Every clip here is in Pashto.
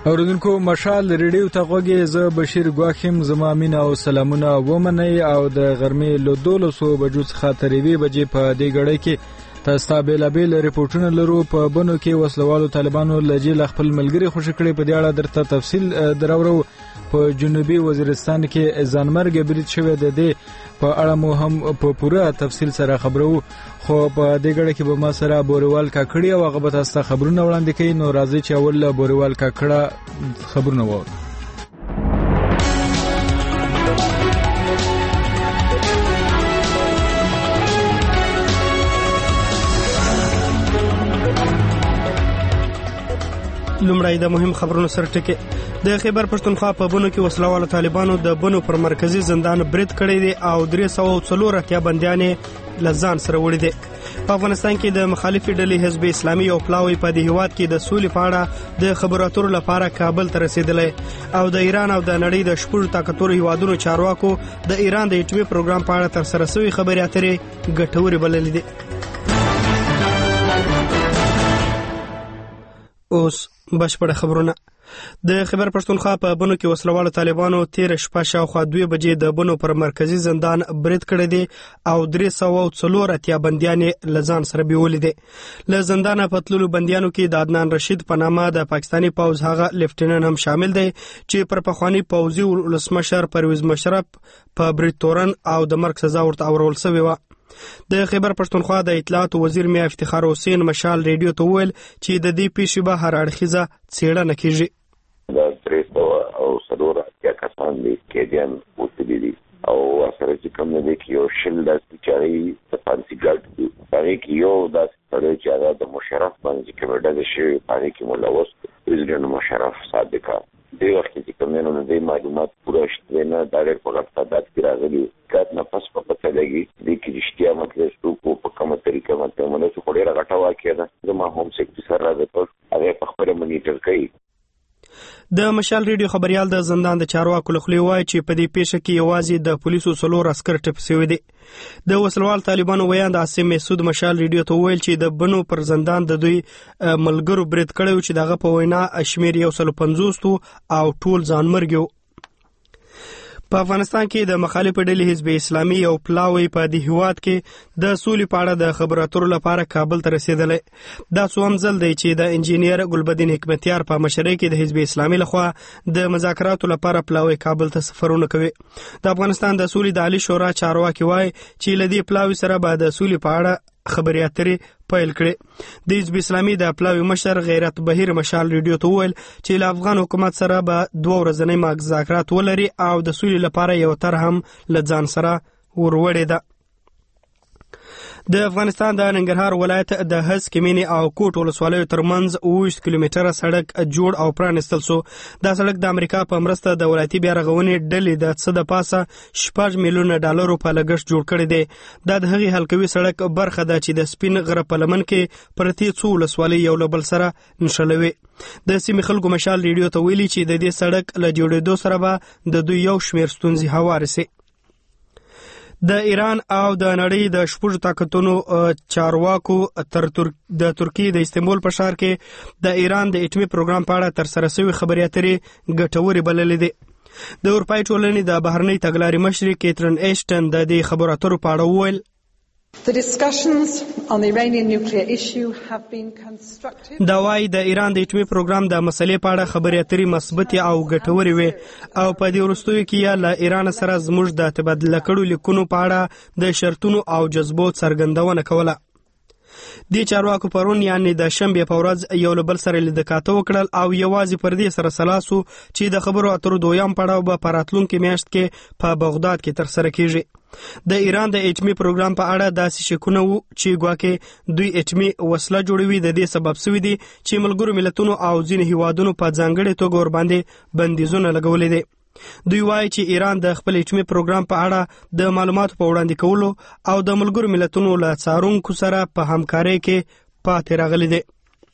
اوریدونکو مشال ریډیو ته غوږی، زه بشیر ګواخیم، زما مینه او سلامونه ومنئ او د غرمې له 12 بجو څخه تر 1 بجې په دې غړۍ کې تاسو ته بیلابیل ریپورتونه لرو. په بنو کې وسلوالو طالبانو له جیل خپل ملګری خوشی کړي، په دې اړه درته تفصیل درورو. په جنوبي وزیرستان کې ځانمرګ برید شوی د دې په اړه مو هم په پوره تفصیل سره خبرو. خو په دې غړي کې به ما سره بوریوال کاکړی او هغه به تاسو ته خبرونه وړاندې کوي. نو راځي چې اول بوریوال کاکړه خبرونه وو. لومړی د مهم خبرونو سره ټکی. د خیبر پښتونخوا په بنو کې وسلوالو طالبانو د بنو پر مرکزی زندان برید کړی دی او 340 بندیان لزان سره وړي دي. په افغانستان کې د مخالفي ډلې حزب اسلامي او پلاوی په دې هیواد کې د سولې په اړه د خبرو اترو لپاره کابل ته رسیدلی او د ایران او د نړۍ د شپږ طاقتورو هیوادونو چارواکو د ایران د اټومي پروګرام په اړه تر سره شوې خبرې اترې ګټورې بللې دي. اوس بشپړه خبرونه. د خیبر پښتونخوا په بنو کې وسلوالو طالبانو 13 شپه شاوخوا 2 بجې د بنو پر مرکزی زندان برید کړی دی او 340 بندیان لزان سره بیولې دي. له زندان په تللو بندیانو کې د عدنان رشید په نامه د پاکستانی پوز هغه لیفټیننټ هم شامل دی چې پر پخوانی پوزي ولسمشر پرویز مشرف په برید تورن او د مرګ سزا ورته اورول شوی و. د خیبر پښتونخوا د اطلاعات وزیر میا افتخار حسین مشال ریډیو ته وویل چې د دې پیښې به هر اړخیزه څېړنه کیږي. دا 340 کسان دي کېدیان وتلي دي او سره چې کوم نه کې یو شل داسې چاري د فانسي ګارد دي. هغه کې یو داسې سره چې هغه د مشرف باندې کې ورډل شي، هغه کې ملوث پرېزیدنت مشرف صادقه دی وخت چې کوم نه د معلومات پوره شته نه ډایرکټ په غلطات کې راغلي کات نه پس په پته لګي د کې رښتیا مطلب څه په کومه طریقه مطلب مله څه خوري راغټا واکې ده زما هوم سیکټری سره راځي هغه په خبره مونیټر کوي. د مشال ریډیو خبريال د زندان د چارواکو لخوا وایي چې په دې پیښه کې یوازې د پولیسو 3 عسكر ټپ شوي دي. د وسلوال طالبانو ویاند عاصم مسعود مشال ریډیو ته ویل چې د بنو پر زندان د دوی ملګرو برید کړی چې دغه په وینا شمیر 150 او ټول ځانمرګیو. په افغانستان کې د مخالف ډلې حزب اسلامي او پلاوی په دې هیواد کې د سولې په اړه د خبرو اترو لپاره کابل ته رسیدلی. دا څوم ځل دی چې د انجینیر ګلبدین حکمتیار په مشرۍ کې د حزب اسلامي لخوا د مذاکراتو لپاره پلاوی کابل ته سفرونه کوي. د افغانستان د سولې د عالی شورا چارواکي وایي چې لدی پلاوی سره به د سولې په اړه خبرې اترې پیل کړي. د حزب اسلامي د پلاوی مشر غیرت بهیر مشال ریډیو ته وویل چې له افغان حکومت سره به 2 ورځنۍ مذاکرات ولري او د سولې لپاره یو طرح هم له ځان سره وروړې ده. د افغانستان د ننګرهار ولایت د هسک مینې او کوټ ولسوالیو ترمنځ 20 کیلومتره سړک جوړ او پرانستل شو. دا سړک د امریکا په مرسته د ولایتي بیا رغونې ډلې د څه د پاسه 6 میلیونه ډالرو په لګښت جوړ کړی دی. دا د هغې حلقوي سړک برخه ده چې د سپین غره په لمن کې پرتې څو ولسوالۍ یو له بل سره نښلوي. د سیمې خلکو مشال ریډیو ته ویلي چې د دې سړک له جوړېدو سره به د دوی یو شمېر ستونزې هوارې شي. د ایران او د نړۍ د شپږ طاقتونو چارواکو د ترکیې د استنبول په ښار کې د ایران د اټومي پروګرام په اړه تر سره شوې خبرې اترې ګټورې بللې دي. د اروپایي ټولنې د بهرنۍ تګلارې مشرې کیترین ایشټن د دې خبرو اترو په اړه وویل دا وايي د ایران د اټومي پروګرام د مسلې په اړه خبرې اترې مثبتې او ګټورې وي او په دې وروستیو کې یا له ایران سره زموږ د تبادله کړو لیکونو په اړه د شرطونو او جذبو څرګندونه کوله. دې چارواکو پرون یعنی د شنبې په ورځ یو له بل سره لیدکاته وکړل او یوازې پر دې سره سلاسو چې د خبرو اترو دویم پړاو به په راتلونکي میاشت کې په بغداد کې تر سره کیږي. د ایران د اټومي پروګرام په اړه داسې شکونه وو چې ګواکې دوی اټومي وسله جوړوي. د دې سبب شوی دی چې ملګرو ملتونو او ځینې هیوادونو په ځانګړې توګه ورباندې بندیزونه لګولې دي. دوی وایي چې ایران د خپل اټومي پروګرام په اړه د معلوماتو په وړاندې کولو او د ملګرو ملتونو له څارونکو سره په همکارۍ کې پاتې راغلي دي.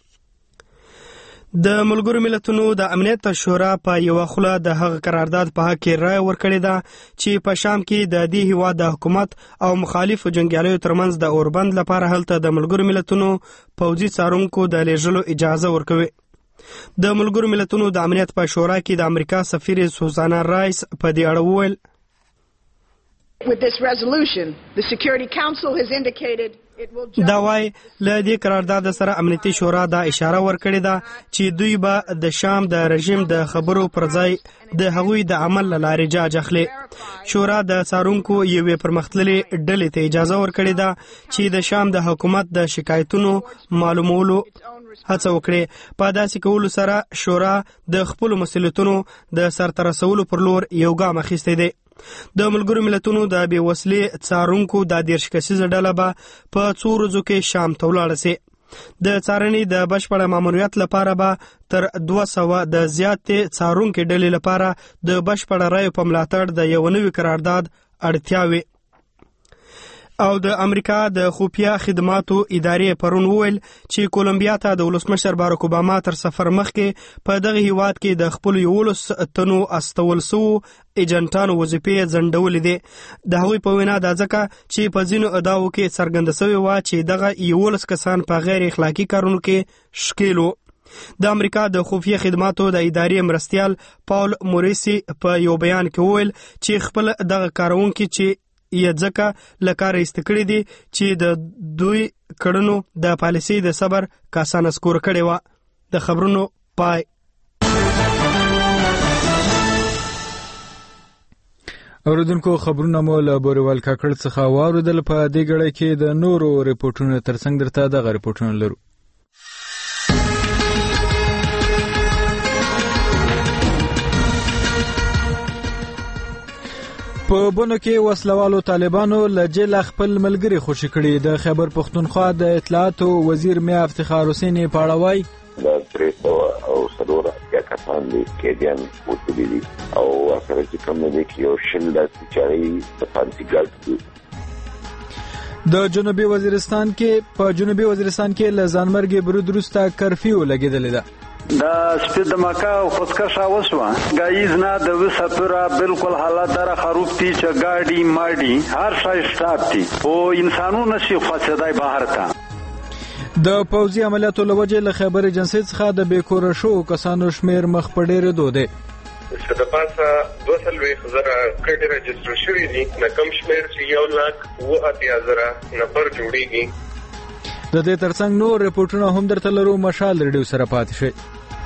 د ملګرو ملتونو د امنیت شورا په یو خوله د هغه قرارداد په حق کې رائے ورکړې ده چې په شام کې د دې هیواد د حکومت او مخالفو جنگیالیو ترمنځ د اوربند لپاره هلته د ملګرو ملتونو پوځي څارونکو د لیږلو اجازه ورکوي. د ملګرو ملتونو د امنیت په شورا کې د امریکا سفیر سوزانا رایس په دې اړه وویل With this resolution, the Security Council has indicated دا وای له دې قرارداد سره امنیتي شورا دا اشاره ورکړې ده چې دوی به د شام د رژیم د خبرو پر ځای د هغوی د عمل لارې جاج اخلي. شورا د څارونکو یوې پرمختللې ډلې ته اجازه ورکړې ده چې د شام د حکومت د شکایتونو معلومولو هڅه وکړي. په داسې کولو سره شورا د خپلو مسؤلیتونو د سرته رسولو پر لور یو ګام اخیستی دی. د ملګرو ملتونو د بې وسلې څارونکو د 10 کسیزه ډله به په څو ورځو کې شام ته ولاړه سي. د څارنې د بشپړ ماموریت لپاره به تر 200 د زیاتې څارونکو ډلې لپاره د بشپړ رایو په ملاتړ د یو نوي قرارداد اړتیا وي. او د امریکا د خفیه خدماتو ادارې پرون وویل چې کولمبیا ته د ولسمشر باراک اوباما تر سفر مخکې په دغه هیواد کې د خپل 11 تنو استول سو ایجنټانو وظیفې ځنډولې دي. د هغوی په وینا دا ځکه چې په ځینو ادعاو کې څرګنده شوې وه چې دغه 11 کسان په غیر اخلاقي کارونو کې ښکیل وو. د امریکا د خفیه خدماتو د ادارې مرستیال پاول موریسی په یو بیان کې وویل چې خپل دغه کارونکي چې یا ځکه لکاره استکړی دي چې د دوی کړنو د پالیسي د صبر کاسانه سکور کړي و. د خبرونو پای. اوریدونکو خبرونه مو له بوریوال کاکړ څخه واوریدل. په دې غړي کې د نورو ریپورتونو ترڅنګ درته دغه ریپورتونه لرو. په بونو کې وسلوالو طالبانو له جیل خپل ملګری خوشی کړي. د خیبر پختونخوا د اطلاعات وزیر میا افتخار حسین پاړوای د 300 او سلور یا کسان دي کېدین وڅلي دي او سره چې کوم دي کې یو شل د چاري د پانسي ګډ د جنوبي وزیرستان کې له ځانمرګي برود وروسته کرفیو لګیدلې ده. دا سپید دماکا و خودکشا وشوا گایز نه د وسپرا بالکل حالت در خروب تی چه گاڑی ماڑی هر شای شتاب تی و انسانو نشی فاسدای بهر تا. د پوځي عملیاتو لوجه له خیبر ایجنسی څخه د بیکور شو کسانو شمیر مخ په ډیره دوده. د پاسه 200,000 کډ رجستر شوی دي نه کم شمیر چې 1,80,000 نفر جوړیږي. د دې ترڅنګ نور ریپورتونه هم درته لرو. مشال ریډیو سره پاتې شئ.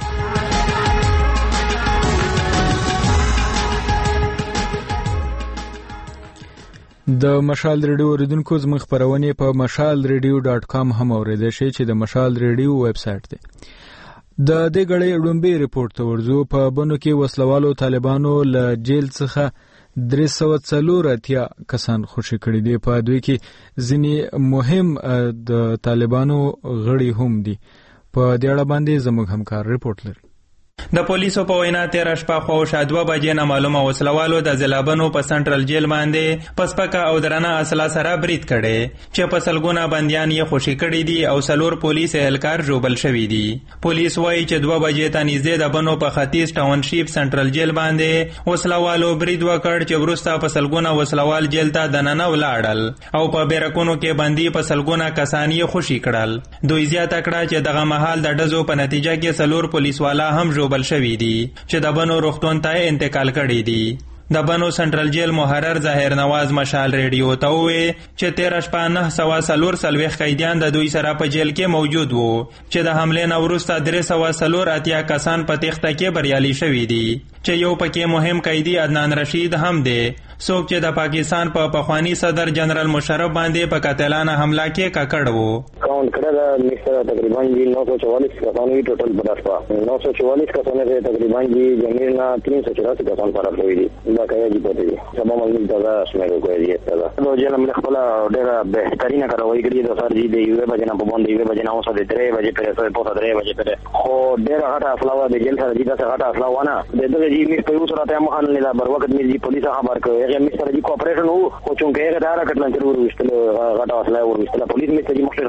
د مشال ریډیو اوریدونکو زموږ خبرونه په mashalradio.com هم اوریدئ شئ چې د مشال ریډیو ویب سټ دی. د دې غړي ډومبي ریپورت ورزو په بونو کې وسلوالو طالبانو له جیل څخه 340 کسان خوشی کړي دي. په دوی کې ځینې مهم د طالبانو غړي هم دي. په دې اړه باندې زموږ همکار ریپورت لري. د پولیسو په وینا 13 شپه خو شاید 2 بجې نه معلومه وسلوالو د زلابنو په سنټرل جیل باندې پسپکه او درنه اصله سره برید کړي چې په سلګونه بنديان یې خوشی کړي دي او سلور پولیس اهلکار جوبل شوی دي. پولیس وایي چې 2 بجې ته نږدې د بنو په ختیځ ټاونشیپ سنټرل جیل باندې وسلوالو برید وکړ چې وروسته په سلګونه وسلوال جیل ته دننه ولاړل او په بیرکونو کې بندي په سلګونه کسان یې خوشی کړل. دوی زیاته کړه چې دغه مهال د ډزو په نتیجه کې سلور پولیسوالا هم جوبل شوی دي چې د بنو روغتون ته انتقال کړي دي. د بنو سنټرل جیل محرر ظاهر نواز مشال ریډیو ته ووی چې 13 شپه 940 قیدیان د دوی سره په جیل کې موجود وو چې د حملې نه وروسته 380 کسان په تېښته کې بریالي شوي دي چې یو پکې مهم قیدي عدنان رشید هم دی څوک چې د پاکستان په پخوانی صدر جنرال مشرف باندې په قاتلانه حمله کې ککړ وو. Count करा था मिक्सर तकरीबन जी 944 कसानों की टोटल बदस्पा 944 कसानों से तकरीबन जी जमीन ना 384 कसान पर हुई थी बाकाया जी पते थी सब मजदूर दादा इसमें को है दादा तो जे हमने खपला डेरा बेहतरीन कार्रवाई करी तो सर जी दे युवे बजना पबंद युवे बजना उस दे 3 बजे पे तो पोता 3 बजे पे खो डेरा हटा असलावा दे जेल सर जी से हटा असलावा ना दे तो जी मिस पे उसरा ते महल नीला बर वक्त में जी पुलिस खबर को ये मिस सर जी कोऑपरेशन हो चुके है दारा कटना जरूर इस्तला हटा असला और इस्तला पुलिस में जी मुख्तर लाइन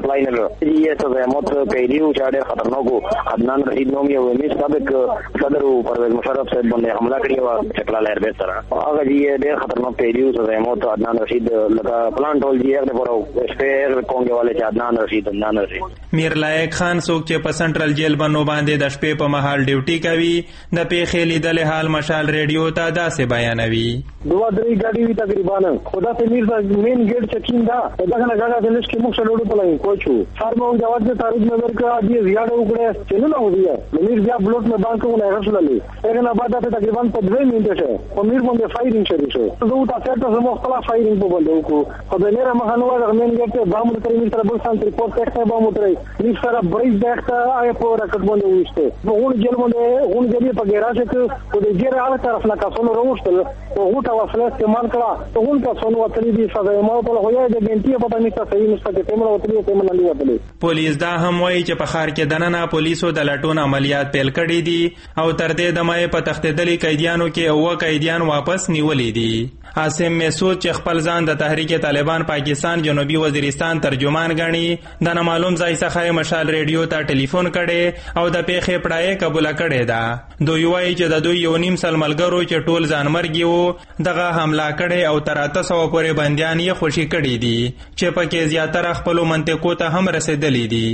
ये सजाए मौत कैदी हो चाहे खतरनाक हो अदनान रशीद नोम ये वही सबक सदर परवेज मुशर्रफ साहब बंदे हमला करिए वा चकला लहर बेहतर अगर ये देर खतरनाक कैदी हो सजाए मौत अदनान रशीद लगा प्लान टोल जी अगले पर स्पेयर कोंगे वाले चे अदनान रशीद میر لایق خان څوک چې په سنټرل جیل بنو باندې د شپې په مهال ډیوټي کوي د پیښې لیدلې حال مشال ریډیو ته داسې بیانوي. دوا درې ګاډي وی تقریبا خدا ته میر د مین ګیټ چکین دا دغه نه غاډه د لښکې مخ سره ډوډو پلای کوچو فارمو جواز د تاریخ نظر کا دی زیاده وګړه چې نه وځي میر بیا بلوټ نه بانک ونه رسوللې هغه نه بعد ته تقریبا په 2 منټه شه په میر باندې فایرینګ شروع شو زه تاسو ته زموږ خپل فایرینګ په باندې وکړو خو د لره مخانو د مین ګیټ ته بام تر میر سره بل سان ریپورت کړه بام تر میر سره بریج دغه آی په راکټ باندې وښته وګون جیل باندې وګون جیل په ګراج کې په دې ګیره هغه طرف نه کاسونو راوښتل او غوټه وسله استعمال کړه وګون کاسونو وتلی دي ساده ما په هویا د ګنټي په تاسو ته صحیح نسبت ته مړ وتلی ته مړ نه وتلی. پولیس دا هم وایي چې په ښار کې دننه پولیسو د لټون عملیات پیل کړي دي او تر دې دمه په تښتېدلي قیدیانو کې اوه قیدیان واپس نیولي دي. عاصم مسعود چې خپل ځان د تحریک طالبان پاکستان جنوبي وزیرستان ترجمان ګڼي د نامعلوم ځای څخه مشال ریډیو ته ټلیفون کړي او د پیښې پړای قبول کړي ده. دوی وایي چې د دوی 1.5 سال ملګرو چې ټول ځانمرګي وو دغه حمله کړي او تر 800 پورې بندیان یې خوشي کړي دي چې پکې زیاتره خپل منطقو ته هم رسیدلي دي.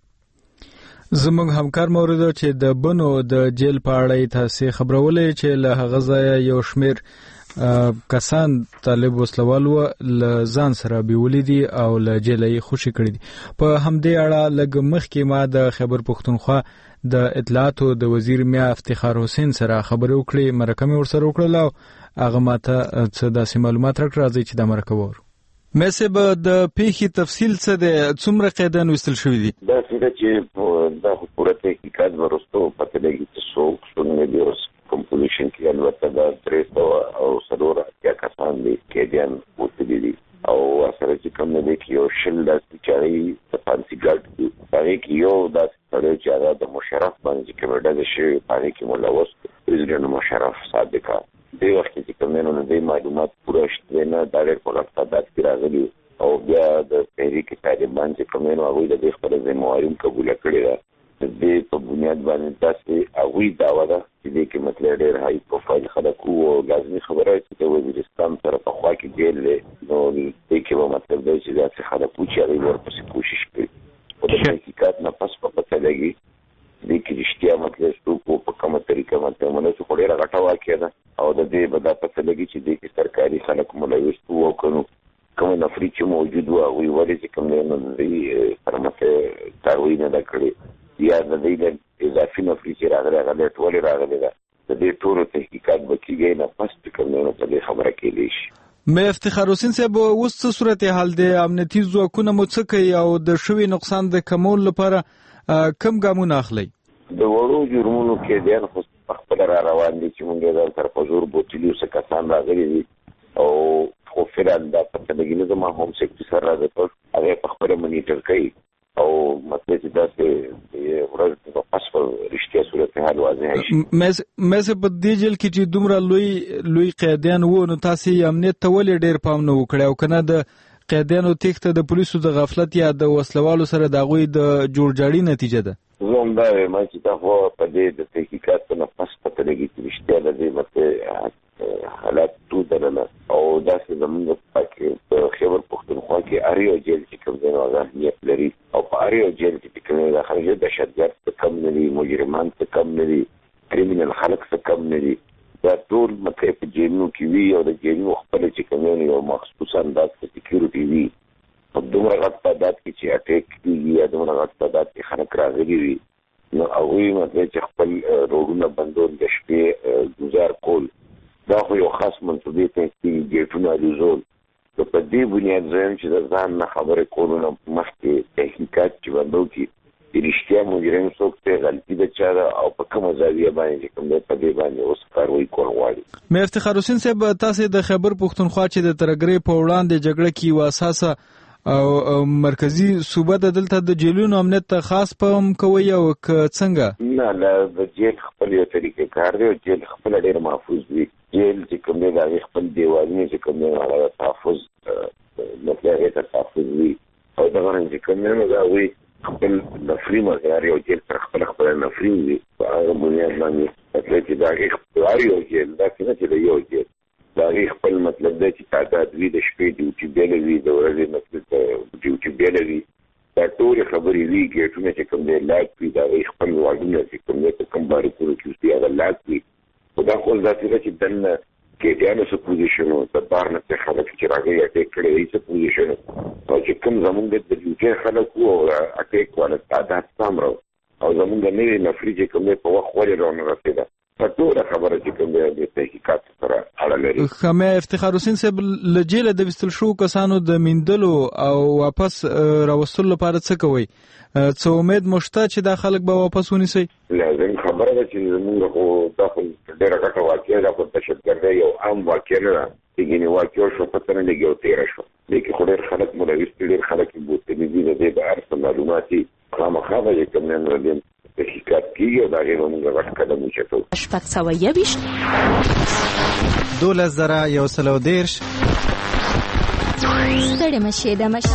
زموږ همکار مورد چې د بنو د جیل په اړه تاسو خبرولې چې له هغه ځای یو شمیر کسان طالب وسلوالو ل ځان سره بیولې دي او له جیلې خوشي کړي دي. په همدې اړه لږ مخکې ما د خیبر پښتونخوا د اطلاعاتو د وزیر میا افتخار حسین سره خبرې وکړې مرکه ورسره وکړه او هغه ماته څه داسې معلومات راکړه چې د مرکه وور مېسه به د پیښې تفصیل څه د څومره قیدان وستل شوې دي دا چې د حکومت حقیقت ورستو پته لګي چې څوک څنګه دی اوس کمپلیشن کې البته دا 300 او سلور یا کسان دي کېدان وتلي دي او سره چې کوم نه دي کې یو شل د چاري په پانسي ګارد هغه کې یو د سره چې هغه د مشرف باندې کې ورډه شي هغه کې ملوث پرېزیدنت مشرف صادقه دی وخت چې کوم نه د معلومات پوره شته نه دا ډېر په لټه کې راغلي او بیا د تحریک طالبان چې کوم نه هغه د خپل ذمہواری قبول کړی دا د دې په بنیاد باندې تاسو هغه داوا ده چې کې مطلب ډېر هاي پروفایل خلک او لازمي خبره چې د وزیرستان سره په خوا کې جیل نو دې کې به مطلب دی چې دا خلک پوښتنه ورپسې کوشش کوي او د حقیقت نه پس په پته لګي دې کې رښتیا مطلب څوک په کومه طریقه مطلب مونږ څه ډېر غټه واقعه ده او د دې به دا پته لګي چې دې کې سرکاري خلک ملوث وو کنو کوم نفري چې موجود وو او ولې چې کوم نه دی پرمته تاوی نه کړی یا د دې اضافي نفري چې راغلی هغه ټول راغلی ده د دې ټول تحقیقات وکړي نه پس کوم نه په خبره کې لشي. مې افتخار حسین صاحب اوس څه صورتحال دی امنیتي ځواکونه مو څه کوي او د شوی نقصان د کمول لپاره کم ګامونه اخلي؟ د وړو جرمونو کې ډېر خو خپل را روان دي چې موږ د تر پزور بوتلیو څخه کسان راغلي دي او خو فعلا دا په تګینه زما هم سیکټ سره راځي هغه په خپل مونیټر کوي او مطلب چې دا چې ورځ په پاسپور رښتیا صورتحال واضح شي. مې په دې جیل کې چې دومره لوی قیدیان وو نو تاسو امنیت ته ولې ډېر پام نه وکړی او کنه د قیدیانو تېښته د پولیسو د غفلت یا د وسلوالو سره د هغوی د جوړجاړي نتیجه ده؟ زه هم دا وایم چې دا خو په دې د تحقیقات نه پس پته لګي چې رښتیا د دې مطلب حالات تو دننه او داسې زموږ په خیبر پښتونخوا کې اریو جیل چې کوم دی نو هغه اهمیت لري او په اریو جیل کې کوم دی خارجي دهشتګرد څه کم نه دي مجرمان څه کم نه دي کریمینل خلک څه کم نه دي دا ټول مطلب په جیلونو کې وي او د جیلونو خپل چې کوم دی یو مخصوص انداز په سکیورټي وي په دومره غټ تعداد کې چې اټیک کېږي یا دومره غټ تعداد کې خلک راغلي وي نو هغوی مطلب چې خپل روډونه بندول د شپې ګزار کول دا خو یو خاص منصوبې ته کېږي ګیټونه الوزول نو په دې بنیاد زه یم چې د ځان نه خبرې کولو نه مخکې تحقیقات چې بندو کړي چې رښتیا مجرم څوک دی غلطي د چا ده او په کومه زاویه باندې چې کوم دی په دې باندې اوس کاروایي کول غواړي. مې افتخار حسین صاحب تاسو د خیبر پښتونخوا چې د ترګرۍ په وړاندې جګړه کې یو اساسه او مرکزی صوبه د دلته د جیلونو امنیت ته خاص پام کوي او څنګه؟ نه د جیل خپل یو طریقې کار دی او جیل خپل ډېر محفوظ وي. جیل چې کوم دی د خپل دیوالونه چې کوم دی هغه تحفظ مطلب هغه تحفظ وي او دا غواړي کوم نه دا وي خپل نفري مزار یو جیل تر خپل نفري وي هغه بنیاد باندې چې دا اختیاري یو جیل دا څنګه چې یو جیل دا خپل مطلب دی چې تعداد وي د شپې ډیوټي بیل وي د ورځې مطلب ډیوټي بیل وي دا ټول خبرې وی ګټونه چې کوم دی لاګ وي دا خپل واډونه چې کوم دی کوم باري کولو چې هغه لاګ وي دا خپل ذاتي چې دنه کې دیانو سو پوزیشن او د بارنه ته خلک چې راغلي اټیک کړي هیڅ پوزیشن او چې کوم زمونږ د ډیوټي خلک وو اټیک ولا تعداد سامرو او زمونږ نه نفري چې کوم په وخت ولې روانه رسیده ټول خبره چې کوم دی د تحقیقات سره اړه لري. خمه افتخار حسین صاحب لجیل د وستل شو کسانو د میندلو او واپس راوستلو لپاره څه کوي؟ څه امید مشته چې دا خلک به واپس ونیسي؟ لازم خبره ده چې موږ خو داخل ډېر غټه واقعه ده، خو دهشتګردي یو عام واقعه نه ده چې ګینه واقعه شو پته نه لګي او تیر شو، لیکن خو ډېر خلک ملوث دي، ډېر خلک بوتني دي د دې ارسه معلوماتي خامخا به کوم نه ردیم تحقیقات کیږي او دا غیر موږ غټ قدم وچتو. شپږ سوه یویشت 12,110 ستړي مشه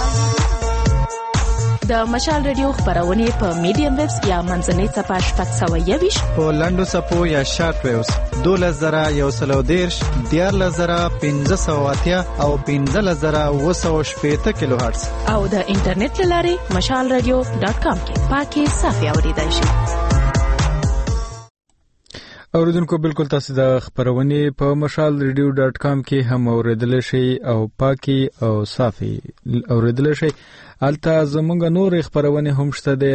د مشال رادیو خبرونه په میډیم ویبز یا منځنۍ صفحه شپږ سوه یویشت په لنډو صفحو یا شارټ ویوز 12,110 13,580 او 15,960 کیلو هرتز او د انټرنیټ لارې mashalradio.com کې پاکي صافي اوریدای شي. اوریدونکو بالکل تاسو د خبرونه په mashalradio.com کې هم اوریدل شي او پاکي او صافي اوریدل شي. البته زمونږ نور خبرونه هم شته د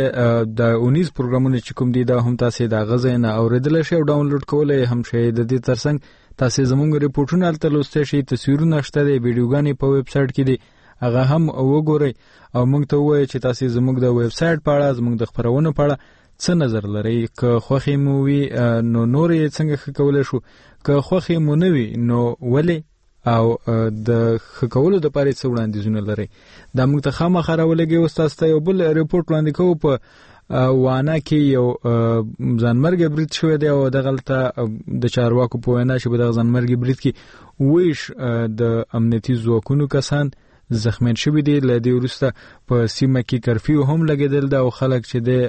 19 پروګرامونه چې کوم دي دا هم تاسو د غزنه اوریدل شي او ډاونلوډ کولای هم شي. د دې ترڅنګ تاسو زمونږ ریپورتونه البته لوستئ شي، تصویرونه شته د ویډیوګانې په ویب سټ کې دي هغه هم وګورئ او موږ ته وایي چې تاسو زمونږ د ویب سټ په اړه زمونږ د خبرونه په اړه څه نظر لرئ. که خوښي مو وي نو نور یې څنګه کولای شو، که خوښي مو نه وي نو ولې او د خکولو د پاره څه وړاندیزونه لري دا موږ ته خامخا راولګي. استاد ته یو بل ریپورت وړاندې کوو په وانا کې یو ځانمرګ برید شوی دی او د غلطه د چارواکو په وینا چې په ځانمرګ برید کې ویش د امنیتي ځواکونو کسان زخمیان شوی دي. لدی ورسته په سیمه کې کرفیو هم لګیدل دا او خلک چې د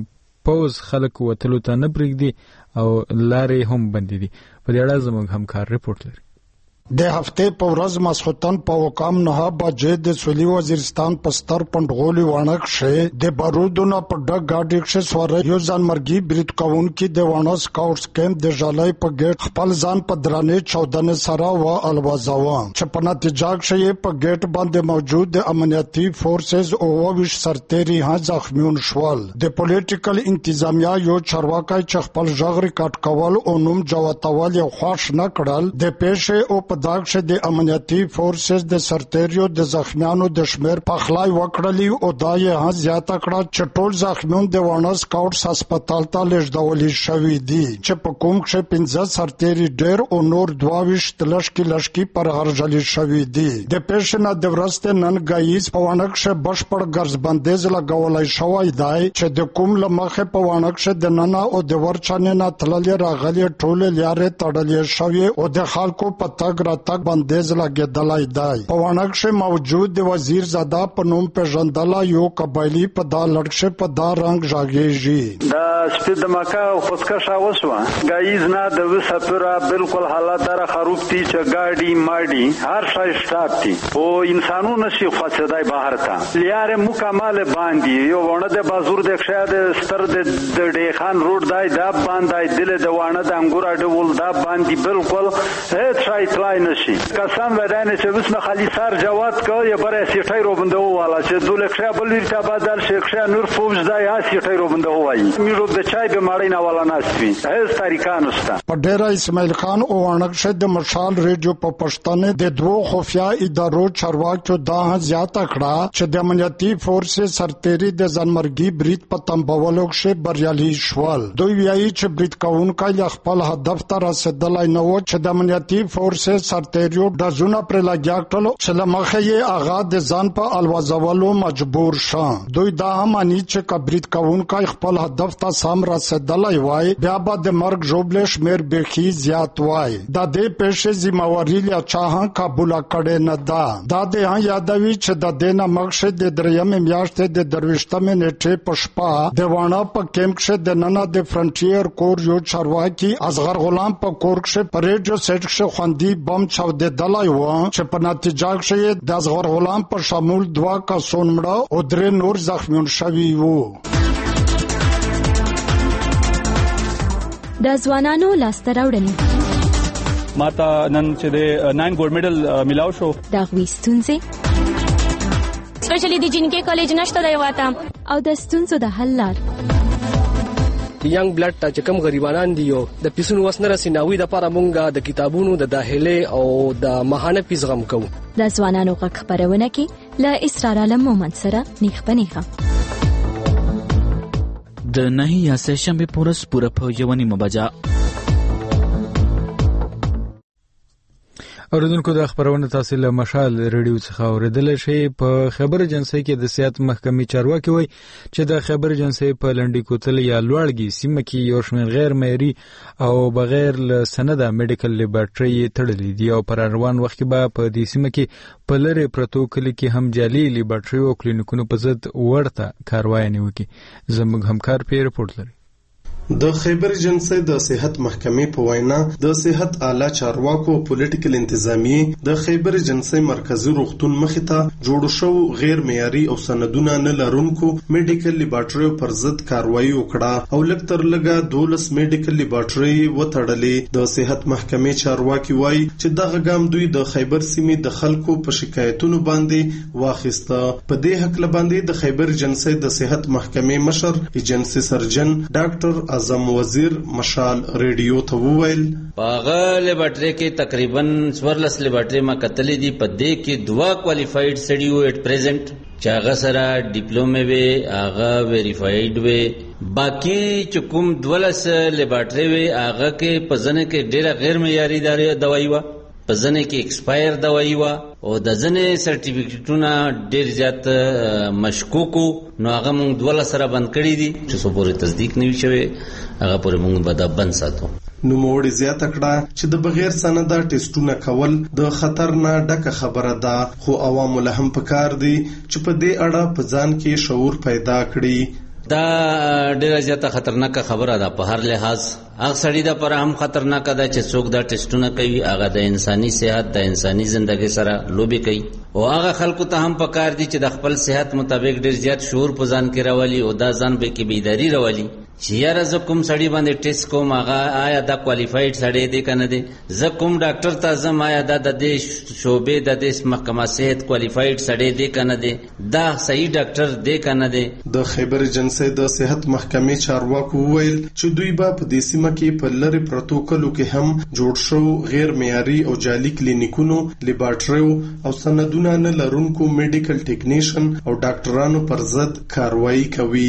پوز خلک وتلو ته نه پرېږدي او لارې هم بندې دي. په دې اړه زموږ همکار ریپورت لري. د هفته په ورځ ماسختن په وقام 9 بجې د سولي وزیرستان په ستر پندغولي وانک شه د بارودونو په ډګ گاډي ښه سوره یو ځانمرګي برید کون کې د وانس کاوټس کېم د جالای په ګټ خپل ځان په درانه 14 سره و الوازوا چې په نتیجه کې په ګټ باندې موجود د امنیتي فورسز او وش سرتيري ها زخمیون شول. د پولیټیکل انتظامیه یو چارواکي چې خپل ژغ ریکارډ کول او نوم جواتول یو خوښ نه کړل د پېښې او په داغشه د امنیتي فورسز د سرتيریو د زخمیانو د شمیر په خلای وکړلی او دای ها زیاته کړه چې ټول زخمیون د وانس کاوټس هسپتال ته لېږدول شوی دي چې په کوم کې 15 سرتيري ډېر او نور 22 لشکي پر هرجلی شوی دي. د پېښنه د ورسته نن غایز په وانکشه بشپړ ګرځبندیز لګولای شوی دی چې د کوم لمخه په وانکشه د نن او د ورچنه نه تللې راغلي ټول لارې تړلې شوی او د خلکو په تګ تک بندیز لګیدلای دی. په وانکشه موجود د وزیر زاده په نوم پیژندل یو قبایلی په دا لړکشه په دا رنگ ژاګیږي. دا سپید مکه او خودکشه وسوه غایز نه د وسپرا بالکل حالت را خروبتی چې گاډي ماډي هر شای سٹاپ دي او انسانونه شي فسادای بهر تا لیار مکمل باندې یو ونه د بازور د ښه د ستر د ډی خان روډ دای دا باندې دل د وانه د انګور اډول دا باندې بالکل هیڅ شای تلای نشي. قسم ودانه چې وسمه خالي سار جواد کو یا بره سیټای رو بنده والا چې دوله ښه بل ورته بدل شي ښه نور فوج دای سیټای رو بنده وایي میرو د چای به ماړی نه والا ناسوي هیڅ طریقانو ستا. په ډیر اسماعیل خان او وانکشه د مشال ریډیو په پښتنه د دوه خفیا ادارو چارواکو دا زیاته کړه چې د امنیتي فورسز سرتيري د ځانمرګي برید په تنبولو کې بریالي شول. دوی وایي چې برید کوونکي خپل هدف ته رسیدلای نه و چې د امنیتي فورسز سرتیریو دزونه پر لګیاټلو چې لمخه یې آغا د ځان په الوازولو مجبور شو. دوی دا مانی چې کبریت کوونکای خپل هدف ته سم رسیدلای وای بیا به د مرګ ژوبل شمیر بخي زیات وای. د دې پېښې ذمہواری له چاهه قبول کړي نه دا د یادوي چې د دینه مخشه د دریم میاشتې د درويشتمه نیټه په شپه د وانه په کیمپ کې د نننه د فرنټیر کور یو چارواکي اصغر غلام په کور کې په ریډیو سیټ کې خوندي بم چاودېدلای و چې په نتیجه کې د اصغر غلام په شمول 2 کسان مړه او 3 نور زخمیون شوي وو. د ځوانانو لاسته راوړنې ماته نن چې د 9 ګولډ میډل ملاو شو د غوښتونځي سپیشلی د جنکه کالج نشته دی واته او د ستونزو د حل لار ینګ بلډ ته چې کوم غریبانان دي د پیسونو وسنه رسیناوي د لپاره مونږه د کتابونو د داخله او د ماهانه پیس غم کوو. د ځوانانو غږ خبرونه کې له اسرار عالم مومند سره نیخ پنیخه د نهي یا سشنبه پورس پوره په یونی مبجا اوریدونکو د خبرونه تاسو له مشال ریډیو څخه اوریدل شي. په خبر ایجنسی کې د سیاست محکمې چارواکي وایي چې د خبر ایجنسی په لنډی کوتل یا لوړګي سیمه کې یو شمېر غیر معیاري او بغیر له سنده میډیکل لیبارټري تړلې دي او پر روان وخت به په دې سیمه کې په لری پروتو کلی کې هم جعلي لیبارټري او کلینیکونو په ضد ورته کاروایی نیوکي. زموږ همکار په ریپورت لري. د خیبر ایجنسی د صحت محکمې په وینا د صحت اعلی چارواکو پولیټیکل انتظامیه د خیبر ایجنسی مرکزی روغتون مخې ته جوړ شو غیر معیاري او سندونه نه لرونکو میډیکل لیبارټري پر ضد کاروایی وکړه او لکتر لګه 12 میډیکل لیبارټري وتړلې. د صحت محکمې چارواکي وایي چې دغه ګام دوی د خیبر سیمې د خلکو په شکایتونو باندې واخیسته. په دې حق لباندې د خیبر ایجنسی د صحت محکمې مشر ایجنسی سرجن ډاکټر اعظم وزیر مشال ریډیو ته وویل باغه لیبارټري کې تقریبا 14 لیبارټري ما کتلې دي. په دې کې 2 کوالیفاید سړي وو اټ پریزنٹ چې هغه سره ډیپلومه وي هغه ویریفاید وي. باقی چې کوم 12 لیبارټري وي هغه کې په ځنه کې ډیره غیر معیاري دوايي و په ځنه کې ایکسپایر دوايي و او د ځنه سرټیفیکټونه ډیر زیات مشکوکو نو هغه موږ 12 سره بند کړی دي چې څو پورې تصدیق نه وي شوی هغه پورې موږ به دا بند ساتو. نو موړي زیاته کړه چې د بغیر سنده ټیسټونه کول د خطر نه ډکه خبره ده خو عوامو له هم پکار دي چې په دې اړه په ځان کې شعور پیدا کړي. دا ډیره زیاته خطرناکه خبره ده په هر لحاظ. هغه سړی د پر هم خطرناکه ده چې څوک دا ټیسټونه کوي هغه د انساني صحت د انساني ژوندۍ سره لوبي کوي او هغه خلکو ته هم پکار دي چې د خپل صحت مطابق ډیر زیات شعور په ځان کې راولي او دا ځان به کې بیداری راولي چې یاره زه کوم سړی باندې ټیسټ کوم هغه آیا دا کوالیفاید سړی دی کنه دی. زه کوم ډاکټر ته زم آیا دا د دې شعبې د دې محکمه صحت کوالیفاید سړی دی کنه دی دا صحیح ډاکټر دی کنه دی. د خیبر ایجنسی د صحت محکمې چارواکو ویل چې دوی به په دې سیمه کې په لری پروتوکولو کې هم جوړ شو غیر معیاري او جعلي کلینیکونو لیبارټري او سندونه نه لرونکو میډیکل ټیکنیشن او ډاکټرانو پر ضد کاروایی کوي.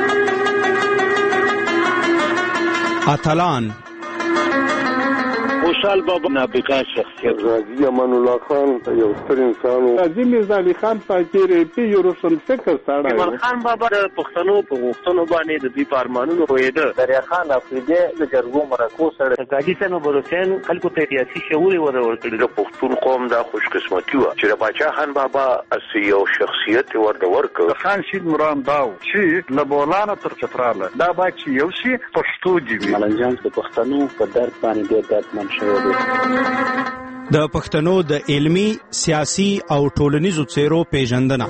اتلان خوشحال بابا نابغه شخصیت غازی امان الله خان یو ستر انسان غازی میرزا علي خان فقیر پی یو روشن فکر سره ایمان خان بابا د پښتنو په غوښتنو باندې د دې پارمانونو وېده دریا خان افریدي د جرګو مرکو سره غازی سره بروسین خلکو ته سیاسي شعور ورکړي. د پښتون قوم د خوش قسمتي و چې د باچا خان بابا اسی یو شخصیت ورکړ. خان شید مرام داو چې لبولانه تر چتراله دا باچ یو شي پښتو دی ملنجان د پښتنو په درد باندې ډېر دردمن د پښتنو د علمی سیاسي او ټولنیزو څیرو پیژندنه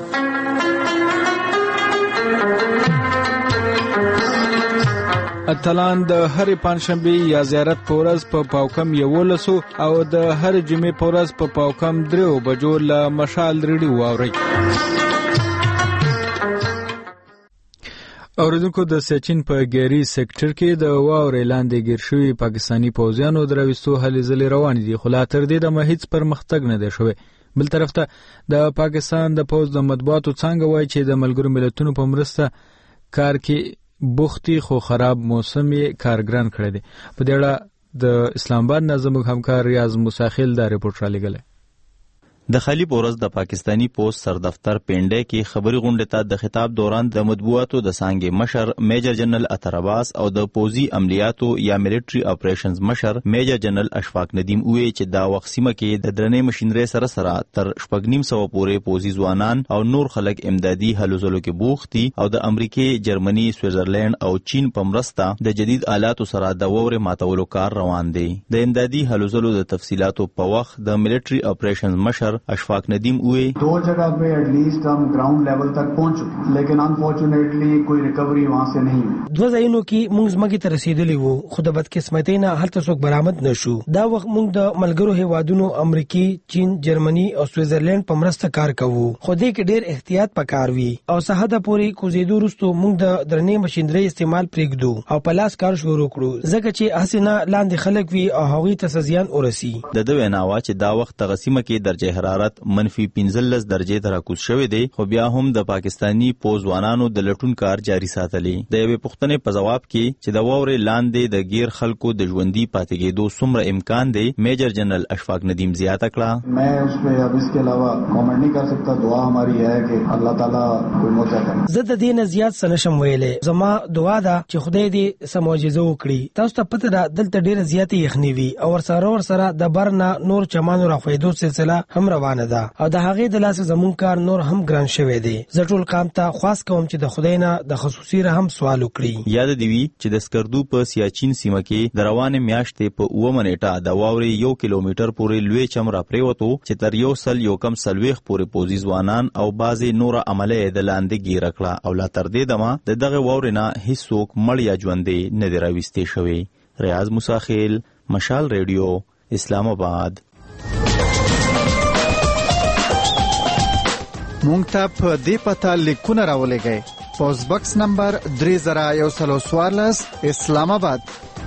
اتلان د هر پنځشنبه یا زیارت پورز په پاوکم 11 او د هر جمعې پورز په پاوکم 3 بجو له مشال ریډیو واوري. اوریدونکو د سچین په ګيري سېکټر کې د واورې لاندې ګیر شوی پاکستانی پوځیانو درويستو هلې ځلې روان دي خو لا تر دې د هیڅ پرمختګ نه دی شوی. بل طرف ته د پاکستان د پوځ د مطبوعاتو څنګه وایي چې د ملګرو ملتونو په مرسته کار کې بوختي خو خراب موسم یې کارګران کړی دی. په دې اړه د اسلام آباد نه زموږ همکار ریاض موساخیل دا ریپورت را لېږلی. د خلی پورز د پاکستانی پوسټ سر دفتر پینډه کې خبري غونډه ته د خطاب دوران د مطبوعاتو د سانګې مشر میجر جنرال اطهر عباس او د پوزي عملیاتو یا ملټري اپریشنز مشر میجر جنرال اشفاق ندیم وی چې دا وخت سیمه کې د درنې ماشينري سره تر 9.5 پورې پوزي ځوانان او نور خلک امدادي هلو ځلو کې بوختي او د امریکای، جرمني، سویټزرلند او چین په مرسته د جدید آلاتو سره د وورې ماتولو کار روان دی. د امدادي هلو ځلو د تفصيلاتو په وخت د ملټري اپریشنز مشر اشفاق ندیم ہوئے 2 جگہ پہ ایٹ لیسٹ ہم گراؤنڈ لیول تک پہنچ چکے لیکن انفارچونیٹلی کوئی ریکوری وہاں سے نہیں ہوئی. دو ځایونو کې موږ ځمکې ته رسیدلی وو خو د بدقسمتۍ نه هلته څوک برآمد نشو. دا وخت موږ د ملګرو هیوادونو امریکای، چین، جرمني او سویټزرلند په مرسته کار کوو خو دې کې ډېر احتیاط پکار وي او ساحه پورې کوزیدو وروسته موږ د درنې ماشينري استعمال پرېږدو او په لاس کار شروع کړو ځکه چې حسینه لاندې خلک وي او هغوی ته زیان ورسي. د دوی ویناوه چې دا وخت تقسیمه کې درجه حرارت -15 درجه ته راکوز شوې دی خو بیا هم د پاکستانی پوځوانانو د لټون کار جاری ساتلی. د یوې پوښتنې په جواب کې چې د وورې لاندې د غیر خلکو د ژوندۍ پاتې کېدو څومره امکان دی میجر جنرل اشفاق ندیم زیاته کړه. میں اس پہ اب اس کے علاوه کومنٹ نہیں کر سکتا. دعا ہماری ہے کہ اللہ تعالی کوئی موقع کوي. زه د دې نه زیات څه نشم ویلی. زما دعا ده چې خدای دې څه معجزه وکړي. تاسو ته پته ده دلته ډېره زیاتې یخني وي او ورسره د بر نه نور چمانو راخوېدو سلسله هم روانه ده او د هغې د لاسه زموږ کار نور هم ګران شوی دی. زه ټول قام ته خواست کوم چې د خدای نه د خصوصي رحم سوال وکړي. یاد دی وی چې د سکردو په سیاچین سیمه کې د روانې میاشتې په 9 منېټه د واورې 1 کیلومتر پورې لوی چم را پریوتو چې تر 1.1 پورې پوزي ځوانان او بعضې نوره عمله د لاندې ګیره کړه او لا تر دې دمه د دغه واورې نه هیڅوک مړ یا ژوندی نه دی راویستې شوی. ریاض موساخیل، مشال ریډیو، اسلام آباد. مونږ ته په دې پته لیکونه راولېږئ. پوسټ باکس نمبر 3114 اسلام آباد.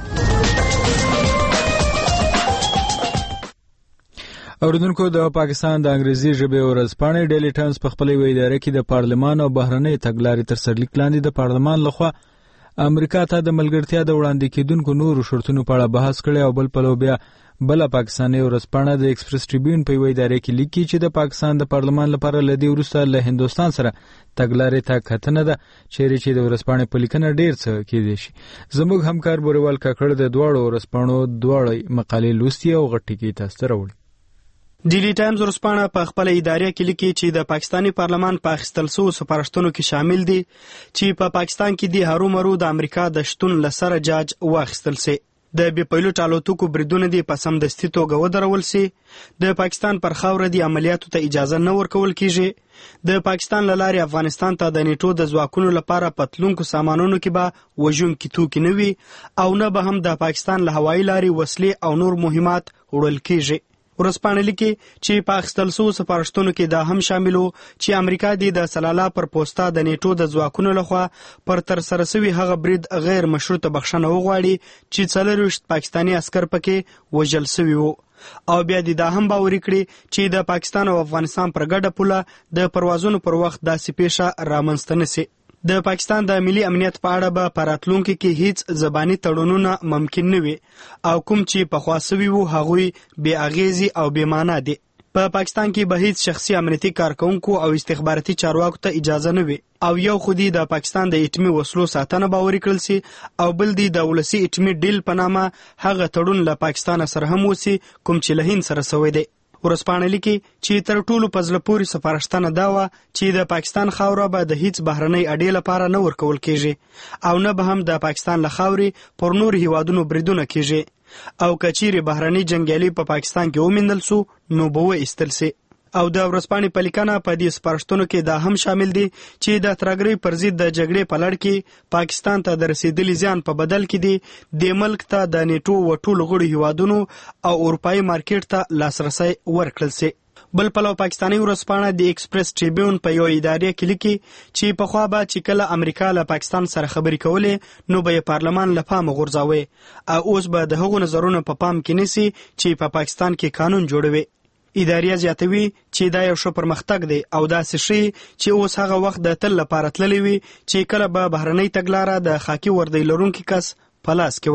اوریدونکو د پاکستان د انګریزي ژبې ورځپاڼې ډیلی ټایمز په خپلې ویې اداره کې د پارلمان او بهرنۍ تګلارې تر سرلیک لاندې د پارلمان لخوا امریکا ته د ملګرتیا د وړاندې کېدونکو نورو شرطونو په اړه بحث کړی او بل پلو بیا بله پاکستاني ورځپاڼه د ایکسپریس ټریبیون په یوه اداره کې لیکي چې د پاکستان د پارلمان لپاره له دې وروسته له هندوستان سره تګلارې ته کتنه ده چیرې چې د ورځپاڼې په لیکنه ډېر څه کېدی شي. زموږ همکار بوریوال کاکړ د دواړو ورځپاڼو دواړه مقالې لوستي او غټ ټکي تاسو ته راوړي. ډیلی ټایمز ورځپاڼه په خپل اداره کې لیکي چې د پاکستاني پارلمان په اخیستل شوو سپارښتنو کې شامل دي چې په پاکستان کې د هرومرو د امریکا د شتون له سره جاج واخیستل سي. د بې پیلوټ الوتکو بریدونه دي په سمدستي توګه ودرول سي. د پاکستان پر خاوره د عملیاتو ته اجازه نه ورکول کیږي. د پاکستان له لارې افغانستان ته د نیټو د ځواکونو لپاره پتلونکو سامانونو کې به وژونکي توکي نه وي او نه به هم د پاکستان له هوایي لارې وسلې او نور مهمات وړل کیږي. ورځپاڼه لیکي چې په اخیستل شوو سپارښتنو کې دا هم شامل و چې امریکا د سلالا پر پوسټه د نیټو د ځواکونو لخوا پر ترسره شوي هغه برید غیر مشروطه بخښنه وغواړي چې 40 پاکستاني عسکر پکې وژل شوي وو او بیا دا هم باوري کړي چې د پاکستان او افغانستان پر ګډه پوله د پروازونو پر وخت داسې پیښه رامنځته نه سي. د پاکستان د ملي امنیت په اړه به په راتلونکي کې هیڅ زباني تړونونه ممکن نه وي او کوم چې پخوا سوي وو هغوی بې اغیزې او بې معنا دي. په پاکستان کې به هیڅ شخصي امنیتي کارکونکو او استخباراتي چارواکو ته اجازه نه وي او یو خودي د پاکستان د اټومي وسلو ساتنه باوري کړل سي او بل دی د ولسی اټومي ډیل په نامه هغه تړون له پاکستان سره هم وسی کوم چې له هند سره سوی دی. ورځپاڼه لیکي چې تر ټولو په زړه پورې سپارښتنه دا وه چې د پاکستان خاوره به د هیڅ بهرنۍ اډې لپاره نه ورکول کیږي او نه به هم د پاکستان له خاورې پر نور هیوادونو بریدونه کیږي او که چیرې بهرني جنګیالي په پاکستان کې وموندل سو نو به وایستل سي. او د ورځپاڼې په لیکنه په دې سپارښتنو کې دا هم شامل دي چې د ترهګرۍ پر ضد د جګړې په لړ کې پاکستان ته د رسیدلي زیان په بدل کې دي د ملک ته د نیټو و ټولو غړو هیوادونو او اروپایي مارکیټ ته لاسرسی ورکړل سي. بل پلو پاکستاني ورځپاڼه د ایکسپریس ټریبیون په یو اداره کې لیکي چې پخوا به چې کله امریکا له پاکستان سره خبرې کولې نو به پارلمان له پامه غورځاوه او اوس به د هغو نظرونو په پام کې نیسي چې په پاکستان کې قانون جوړوي. ادارې زیاتوي چې دا یو ښه پرمختګ دی او داسې شي چې اوس هغه وخت د تل لپاره تللی وي چې کله به بهرنۍ تګلاره د خاکي وردی لرونکي کس په لاس کې وه.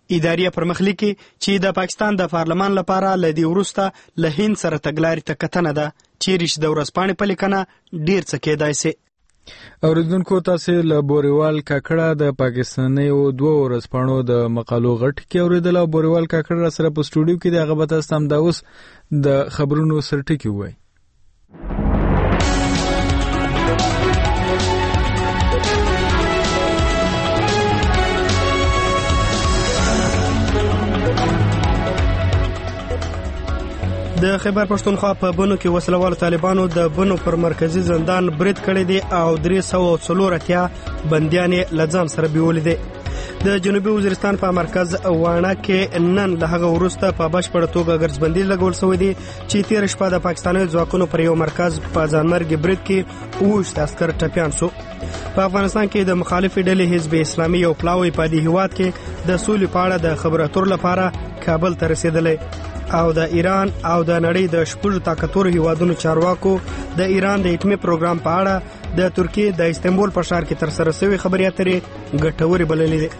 اداري پرمخلي کې چې د پاکستان د پارلمان لپاره لدی ورسته له هند سره تګلارې ته کتنه ده چې ریش د ورځپاڼې په لیکنه ډیر څه کېدای سي. اوریدونکو تاسو له بوریوال کاکړه د پاکستاني او دوه ورځپاڼو د مقالو غټ کې اوریدل. بوریوال کاکړه سره په سټوډیو کې د هغه به تاسو هم دا اوس د خبرونو سرټکی وای. د خیبر پښتونخوا په بنو کې وسلوالو طالبانو د بنو پر مرکزی زندان برید کړی دی او 340 بندیان له ځان سره بیولې دي. د جنوبي وزیرستان په مرکز واڼه کې نن له هغه وروسته په بشپړه توګه ګرځبندي لګول شوې دي چې تیر شپه د پاکستاني ځواکونو پر یو مرکز په ځانمرګي برید کې 28 عسكر ټپیان شو. په افغانستان کې د مخالفې ډلې حزب اسلامي او پلاوی په دې هیواد کې د سولې په اړه د خبرو اترو لپاره کابل ته رسیدلې او د ایران او د نړۍ د شپږ طاقتور هیوادونو چارواکو د ایران د اټومي پروګرام په اړه د ترکیې د استنبول په ښار کې تر سره شوی خبري اترې ګټورې بللې دي.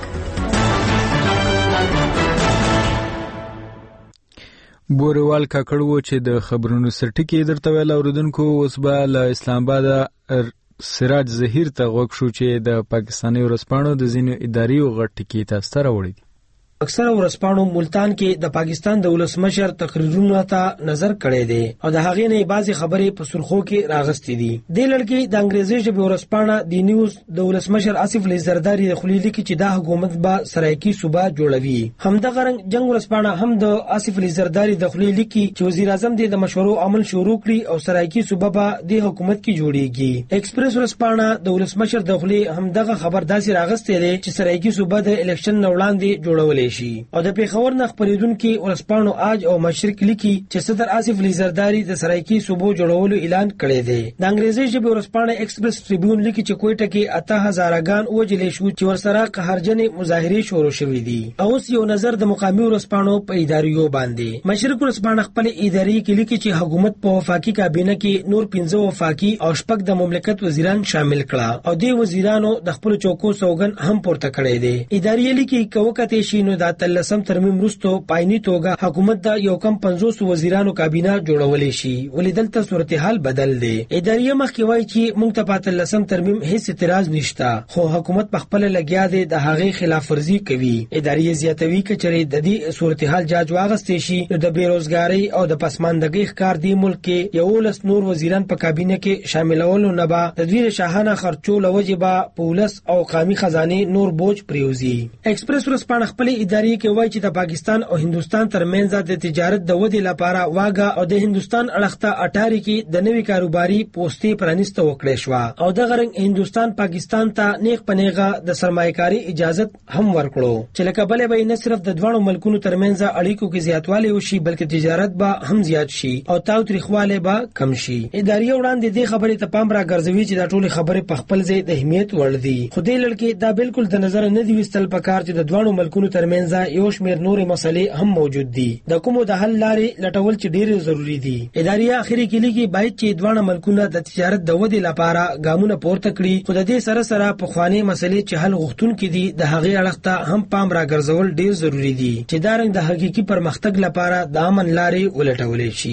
بوریوال کاکړ و چې د خبرونو سرټکی درته ویل. اوریدونکو اوس به له اسلام آباد سراج ظهیر ته غوږ شو چې د پاکستاني ورځپاڼو د ځینو اداري او غټ ټکي تاسو ته راوړي دي. اکثره ورځپاڼو ملتان کې د پاکستان د ولسمشر تقریرونو ته نظر کړی دی او د هغې نه بعضی خبرې په سرخو کې راغستې دي. د لړکی د انګریزي ژبې ورځپاڼه دی نیوز د ولسمشر آصف علي زرداری د خلیل کې چې د حکومت به سرایکی صوبه جوړوي. همدغه رنګ جنگ ورځپاڼه هم د آصف علي زرداری د خلیل کې چې وزیر اعظم د مشورو عمل شروع کړي او سرایکی صوبه به د حکومت کې جوړیږي. ایکسپریس ورځپاڼه د ولسمشر د خلیل همدغه خبر داسې راغستې دی چې سرایکی صوبه د الیکشن وړاندې جوړولې شي. او د پیښور نه خبرېدونکو ورځپاڼو آج او مشرق لیکي چې صدر آصف علي زرداری د سرایکی صوبو جوړولو اعلان کړی دی. د انګریزي ژبې ورځپاڼه ایکسپریس ټریبیون لیکي چې کوټه کې 8000 غان وجلې شو چې ورسره قهرجنې مظاهرې شروع شوې دي. اوس یو نظر د مقامي ورځپاڼو په اداریو باندې. مشرق ورځپاڼه خپل اداري کې لیکي چې حکومت په وفاقي کابینه کې نور 15 وفاقي او شپږ د مملکت وزیران شامل کړه او د وزیرانو د خپل چوکو سوګن هم پورته کړی دی. اداري لیکي کوکته شینو د لسم ترمیم رستو پاینی توګه حکومت د یو کم 500 وزیرانو کابینه جوړولې شي. ولیدلته صورتحال بدل دی. اداري مخکې وایي چې موږ ته په لسم ترمیم هیڅ اعتراض نشته خو حکومت په خپل لګیا دی د هغې خلاف ورزي کوي. اداري زیاتوي کچري د دې صورتحال جاج واغستې شي د بیروزګاری او د پسماندګۍ ښکار دی ملک کې یو لس نور وزیران په کابینه کې شاملولو نه با تدویر شاهانه خرچو لوجبه پولیس او قومي خزانه نور بوج پریوزي. ایکسپریس ورځپاڼه خپل اداري کې وایي چې د پاکستان او هندستان ترمنځ د تجارت د ودې لپاره واګه او د هندستان اړخته اټاری کې د نوي کاروباري پوسټي پرانیسته وکړې شو او د غرنګ هندستان پاکستان ته نیغ پنیغه د سرمایه‌کاري اجازه هم ورکړو چې لکه بلې به نه صرف د دوه ملکونو ترمنځ اړیکو کې زیاتوالی وشي بلکې تجارت به هم زیات شي او تاوتریخواله به کم شي. اداري وړاندې د خبرې ته پام را ګرځوي چې د ټولې خبرې په خپل ځای د اهمیت وړ دي. خو دې لړکې دا بالکل د نظر نه دی وستل پکار چې د دوه ملکونو ترمنځ یو شمېر نورې مسلې هم موجود دي د کومو د حل لارې لټول چې ډېر ضروری دي. اداري اخري کې لیکي باید چې دوه ملکونه د تجارت د ودې لپاره ګامونه پورته کړي خو د دې سره سره په خواني مسلې چې حل غوښتونکې دي د هغې اړخ ته هم پام راګرځول ډېر ضروری دي چې دا رنګ د حقيقي پرمختګ لپاره د امن لارې ولټولې شي.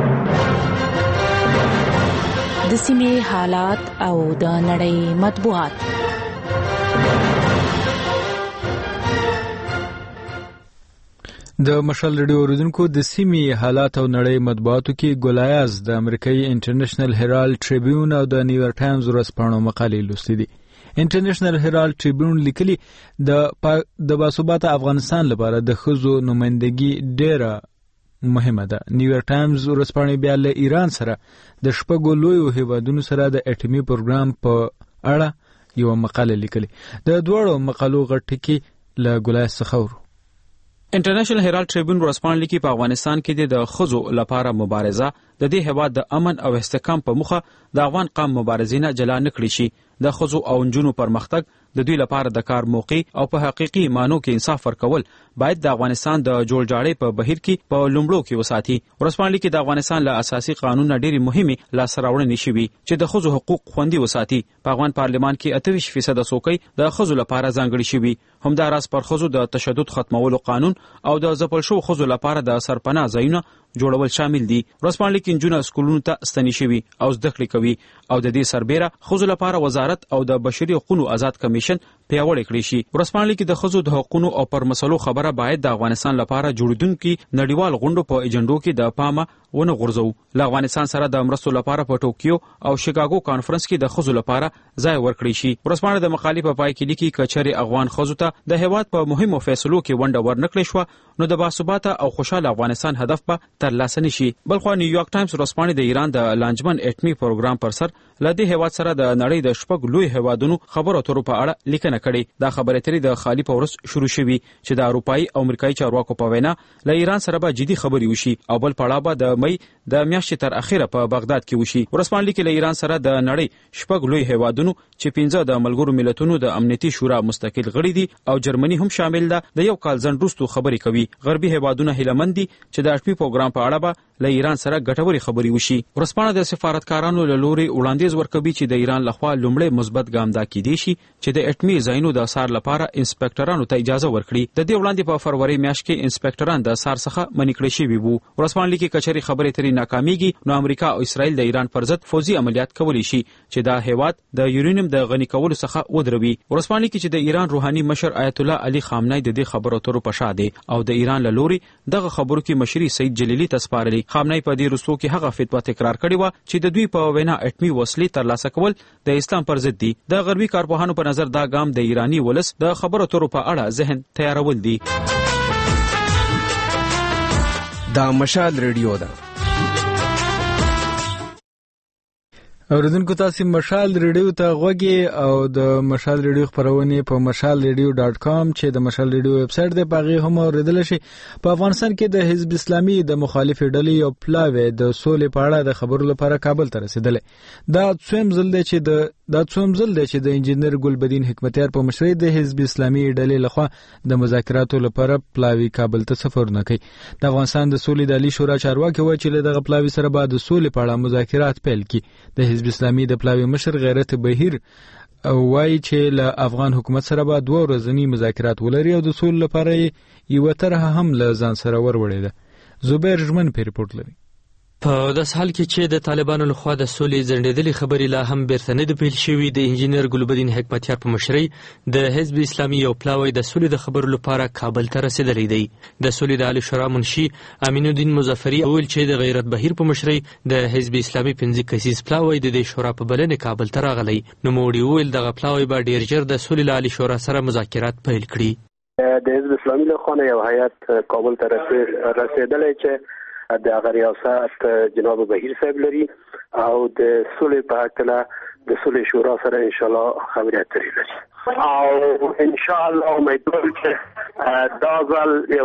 د سیمې حالات او د نړۍ مطبوعات. د مشال ریډیو اوریدونکو د سیمې حالات او نړۍ مطبوعاتو کې ګولایاز د امریکایي انټرنیشنل هیرالد ټریبیون او د نیویارک ټایمز ورځپاڼو مقالې لوستې دي. انټرنیشنل هیرالد ټریبیون لیکلي د باثباته افغانستان لپاره د ښځو نمائندګي ډېره مهمه ده. نیویارک ټایمز ورځپاڼې بیا له ایران سره د شپږو لویو هیوادونو سره د اټومي پروګرام په اړه یو مقاله لیکلې. د دوړو مقالو غټ ټکی له ګولایاز څخه انټرنیشنل هیرالد ټریبیون ورځپاڼه لیکي په افغانستان کې د ښځو لپاره مبارزه د دې هیواد د امن او استحکام په موخه د افغان قوم مبارزینه جلا نکړي شي. د ښځو او نجونو پرمختګ د دوی لپاره د کار موقع او په حقيقي مانو کې انصاف ورکول باید د افغانستان د جوړجاړي په بهیر کې په لومړو کې وساتي. ورسپانلی کې د افغانستان له اساسي قانون ډېری مهمه لاسراوړنې شوي چې د ښځو حقوق خوندي وساتي. په افغان پارلمان کې 28% څوکۍ د ښځو لپاره ځانګړي شوي. همداراز پر ښځو د تشدد ختمولو قانون او د ځپل شوو ښځو لپاره د سرپناه ځایونه جوړول شامل دي. ورسپانلی کې نجونې سکولونو ته ستنې شوي او زده کړې کوي او د دې سربېره ښځو لپاره وزارت او د بشري حقوقو آزاد کمیشن پیاوړی کړی شي. ورسپانلی کې د ښځو د حقوقو او پر مسلو خبره باید د افغانستان لپاره جوړیدونکو نړیوال غونډو په ایجنډو کې د پامه ونه غورځو. له افغانستان سره د مرستو لپاره په ټوکیو او شیکاګو کانفرنس کې د ښځو لپاره ځای ورکړی شي. ورسپانلی د مقالې په پای کې لیکي کچري افغان ښځو ته د هیواد په مهمو فیصلو کې ونډه ورنکړې شو نو د باثباته او خوشاله افغانستان هدف به ترلاسه نشي. بلخو نیویارک ټایمز ورسپانلی د ایران د لانجمن اټمی پروګرام پر سر لدې هیواد سره د نړۍ د شپږ لوی هیوادونو خبرو اترو په اړه لیکنه کړې. دا خبرې اترې د خالی پورس شروع شوي چې د اروپایي او امریکایي چارواکو په وینا له ایران سره به جدي خبرې وشي او بل پړاو به د مئی د میاشتې تر اخره په بغداد کې وشي. ورسپانلی کې له ایران سره د نړۍ شپږ لوی هیوادونو چې 15 د ملګرو ملتونو د امنیتي شورا مستقل غړي دي او جرمني هم شامل ده د یو کال ځنډ وروسته خبرې کوي. غربي هیوادونه هیلمند دي چې د اټمی پروګرام په اړه به له ایران سره ګټوري خبرې وشي. ورسپانه د سفارتکارانو له لوري وړاندیز ورکوي چې د ایران لخوا لومړی مثبت ګام دا کیدی شي چې د اټمی ځایونو د اثار لپاره انسپکټرانو ته اجازه ورکړي. د دې وړاندې په فروری میاشت کې انسپکټران د اثار څخه منع کړي شوي وو. ورسپانلی کې کچري خبرې ترې ناکامیږي نو امریکا او اسرائیل د ایران پر ضد فوزي عملیات کولی شي چې دا هیواد د یورانیم د غني کولو څخه ودروي. ورسپانلی کې چې د ایران روحاني مشر آیت الله علي خامنه‌ای د دې خبرو اترو په شا دی او د ایران له لوري دغه خبرو کې مشري سید جلیلی ته سپارلي. خامنه‌ای په دې رسو کې هغه فتوا تکرار کړې و چې د دوی په وینا اټمی وسلې ترلاسه کول د اسلام پر ضد دي. د غربي کارپوهانو په نظر دا ګام د ایرانی ولس د خبرو اترو په اړه ذهن تیارول دي. دا مشال ریډیو ده. اوریدونکو تاسو مشال ریډیو ته غوږی او د مشال ریډیو خبرونه په mashalradio.com چې د مشال ریډیو ویب سټ دی پاغه هم اوریدل شي. په افغانستان کې د حزب اسلامي د مخالف ډلې او پلاوی د سولې په اړه د خبرو لپاره کابل ته رسیدل. دا څوم ځل دی چې د انجنیر ګلبدین حکمتیار په مشرۍ د حزب اسلامي ډلې لخوا د مذاکراتو لپاره پلاوی کابل ته سفر نه کوي. د افغانستان د سولې د عالی شورا چارواکي وایي چې دغه پلاوی سره به د سولې په اړه مذاکرات پیل کړي. د حزب اسلامي د پلاوی مشر غیرت بهیر وایي چې له افغان حکومت سره به 2 ورځنی مذاکرات ولري او د سولې لپاره یو طرح هم له ځان سره وروړي ده. زبیر ژمن په ریپورت لري. په داس حال کې چې د طالبانو لخوا د سولې ځنډېدلې خبرې لا هم بیرته نه پیل شوې، د انجنیر ګلبدین حکمتیار په مشرۍ د حزب اسلامي یو پلاوی د سولې د خبرو لپاره کابل ته رسیدلی دی. د سولې د عالی شورا منشي امین الدین مظفری وویل چې د غیرت بهیر په مشرۍ د حزب اسلامي 15 کسیز پلاوی د دې شورا په بلنې کابل ته راغلی. نوموړي وویل دغه پلاوی به ډیر ژر د سولې له عالی شورا سره مذاکرات پیل کړي. د حزب اسلامي له خوا یو هیئت کابل ته رسیدلی چې د هغه ریاست جناب بهیر صاحب لري او د سولې په اړه د سولې شورا سره ان شاء الله خبرې اترې لري او ان شاء الله امیدوار چې دا ځل یو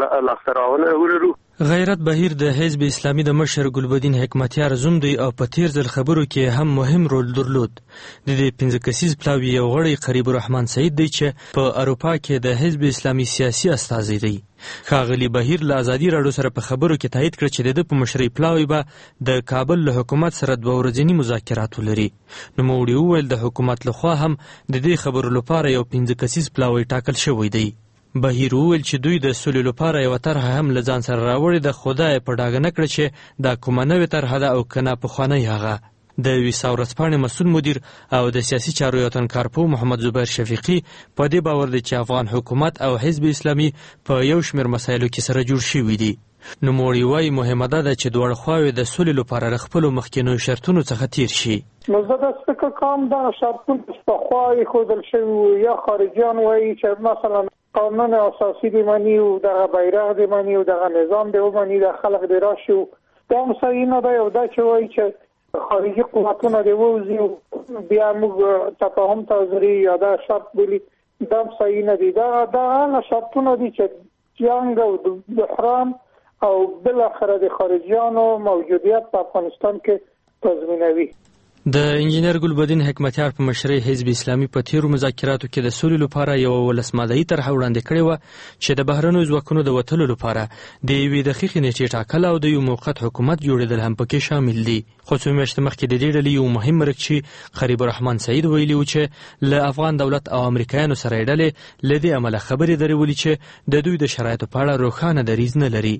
لاسته ورو. غیرت بهیر د حزب اسلامي د مشر ګلبدین حکمتیار زوم دی او په تیر ځل خبرو کې هم مهم رول درلود. د دې 15 کسیز پلاوی یو غړی قریب الرحمن سعید دی چې په اروپا کې د حزب اسلامي سیاسي استازی دی. ښاغلي بهیر له ازادي راډیو سره په خبرو کې تایید کړ چې د په مشرۍ پلاوی به د کابل له حکومت سره 2 ورځنی مذاکرات ولري. نوموړي وویل د حکومت لخوا هم د دې خبرو لپاره یو 15 کسیز پلاوی ټاکل شوی دی. بهیر وویل چې دوی د سولې لپاره یو طرح هم له ځان سره راوړي، د خدای په ډاګه نه کړ چې دا کومه نوې طرحه ده او که نه پخوانۍ هغه. د ویسا ورځپاڼې مسؤل مدیر او د سیاسي چارو یو تنکارپو محمد زبیر شفیقي په دې باور دی چې افغان حکومت او حزب اسلامي په یو شمېر مسایلو کې سره جوړ شوي دي. نوموړي وایي مهمه ده چې دواړه خواوې د سولې لپاره له خپلو مخکینیو شرطونو څخه تیر شي. نو زه داسې فکر کوم دغه شرطونه چې پخوا ایښودل شوي یا خارجیان وایي چې مثلا قانون اساسی دی منی او دغه بیرغ دی منی او دغه نظام دی منی د خلق دی راشي دا هم صحیح نه دی. او دا چې وایي چې خارجي قوتونه دی ووځي بیا موږ تفاهم ته ورځي یا دا شرط بولي دا هم صحیح نه دی. دا هغه شرطونه دي چې جنګ او بحران او بالاخره د خارجیانو موجودیت په افغانستان کې تضمینوي. د انجینر ګلبدین حکمتیار په مشرۍ حزب اسلامي په تیرو مذاکراتو کې د سولې لپاره یو ولسمالي طرح وړاندې کړې وه چې د بهرنیو ځواکونو د وتلو لپاره د یوې دقیقې نیټې ټاکل او د یو موقت حکومت جوړېدل هم پکې شامل دي. خو څو میاشتې مخکې د دې ډلې یو مهم مرکچي قریب الرحمن سعید ویلي و چې له افغان دولت او امریکایانو سره یې ډلې له دې امله خبرې درولي چې د دوی د شرایطو په اړه روښانه دریځ نه لري.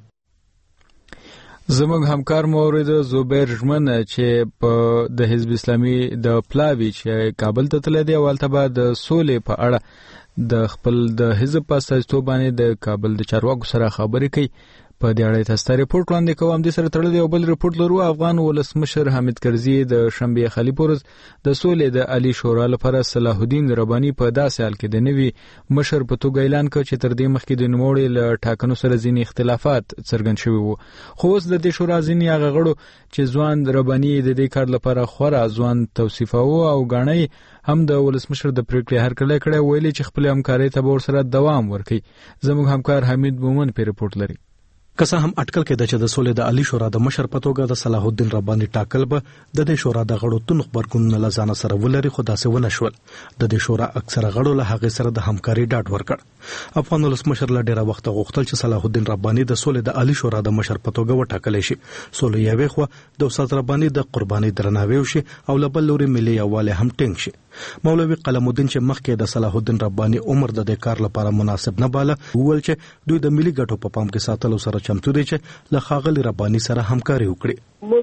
زموږ همکار مورد زبیر ژمن چې په د حزب اسلامي د پلاوی چې کابل ته تللی دی او هلته به د سولې په اړه د خپل د حزب په استازیتوب باندې د کابل د چارواکو سره خبرې کوي. په دې اړه تاسو ته ریپورت وړاندې کوم. د سره تړلې یو بل ریپورت لرو. افغان ولسمشر حامد کرزي د شنبه خلی پورز د سولې د عالی شورا لپاره صلاح الدین رباني په داسې حال کې د نوي مشر په توګه اعلان کړ چې تر دې مخکې د نوموړي له ټاکنو سره ځینې اختلافات څرګند شوي وو. خو اوس د دې شورا ځینې هغه غړو چې ځوان رباني د دې کار لپاره خورا ځوان توصیفاوه او ګاڼي هم د ولسمشر د پریکړې هرکلی کړی، ویلي چې خپل همکارۍ ته به ورسره دوام ورکوي. زموږ همکار حمید مومن په ریپورت لري. که څه هم اټکل کېده چې د سولې د عالی شورا د مشر په توګه د صلاح الدین رباني ټاکل به د دې شورا د غړو تون خبرګون نه لزانه سره ولري، خو داسې ونه شول. د دې شورا اکثره غړو له هغه سره د همکاري ډاډ ورکړ. افغان ولسمشر له ډیره وخت غوښتل چې صلاح الدین رباني د سولې د عالی شورا د مشر په توګه وټاکل شي. سولې یوې خو د استاد رباني د قرباني درناوی وشي او له بل لوري ملي یووالی هم ټینګ شي. مولوي قلم الدین چې مخکې د صلاح الدین رباني عمر د دې کار لپاره مناسب نه باله، وویل چې دوی د ملي ګټو په پام کې ساتلو سره چمتو دي چې له ښاغلي رباني سره همکاري وکړي.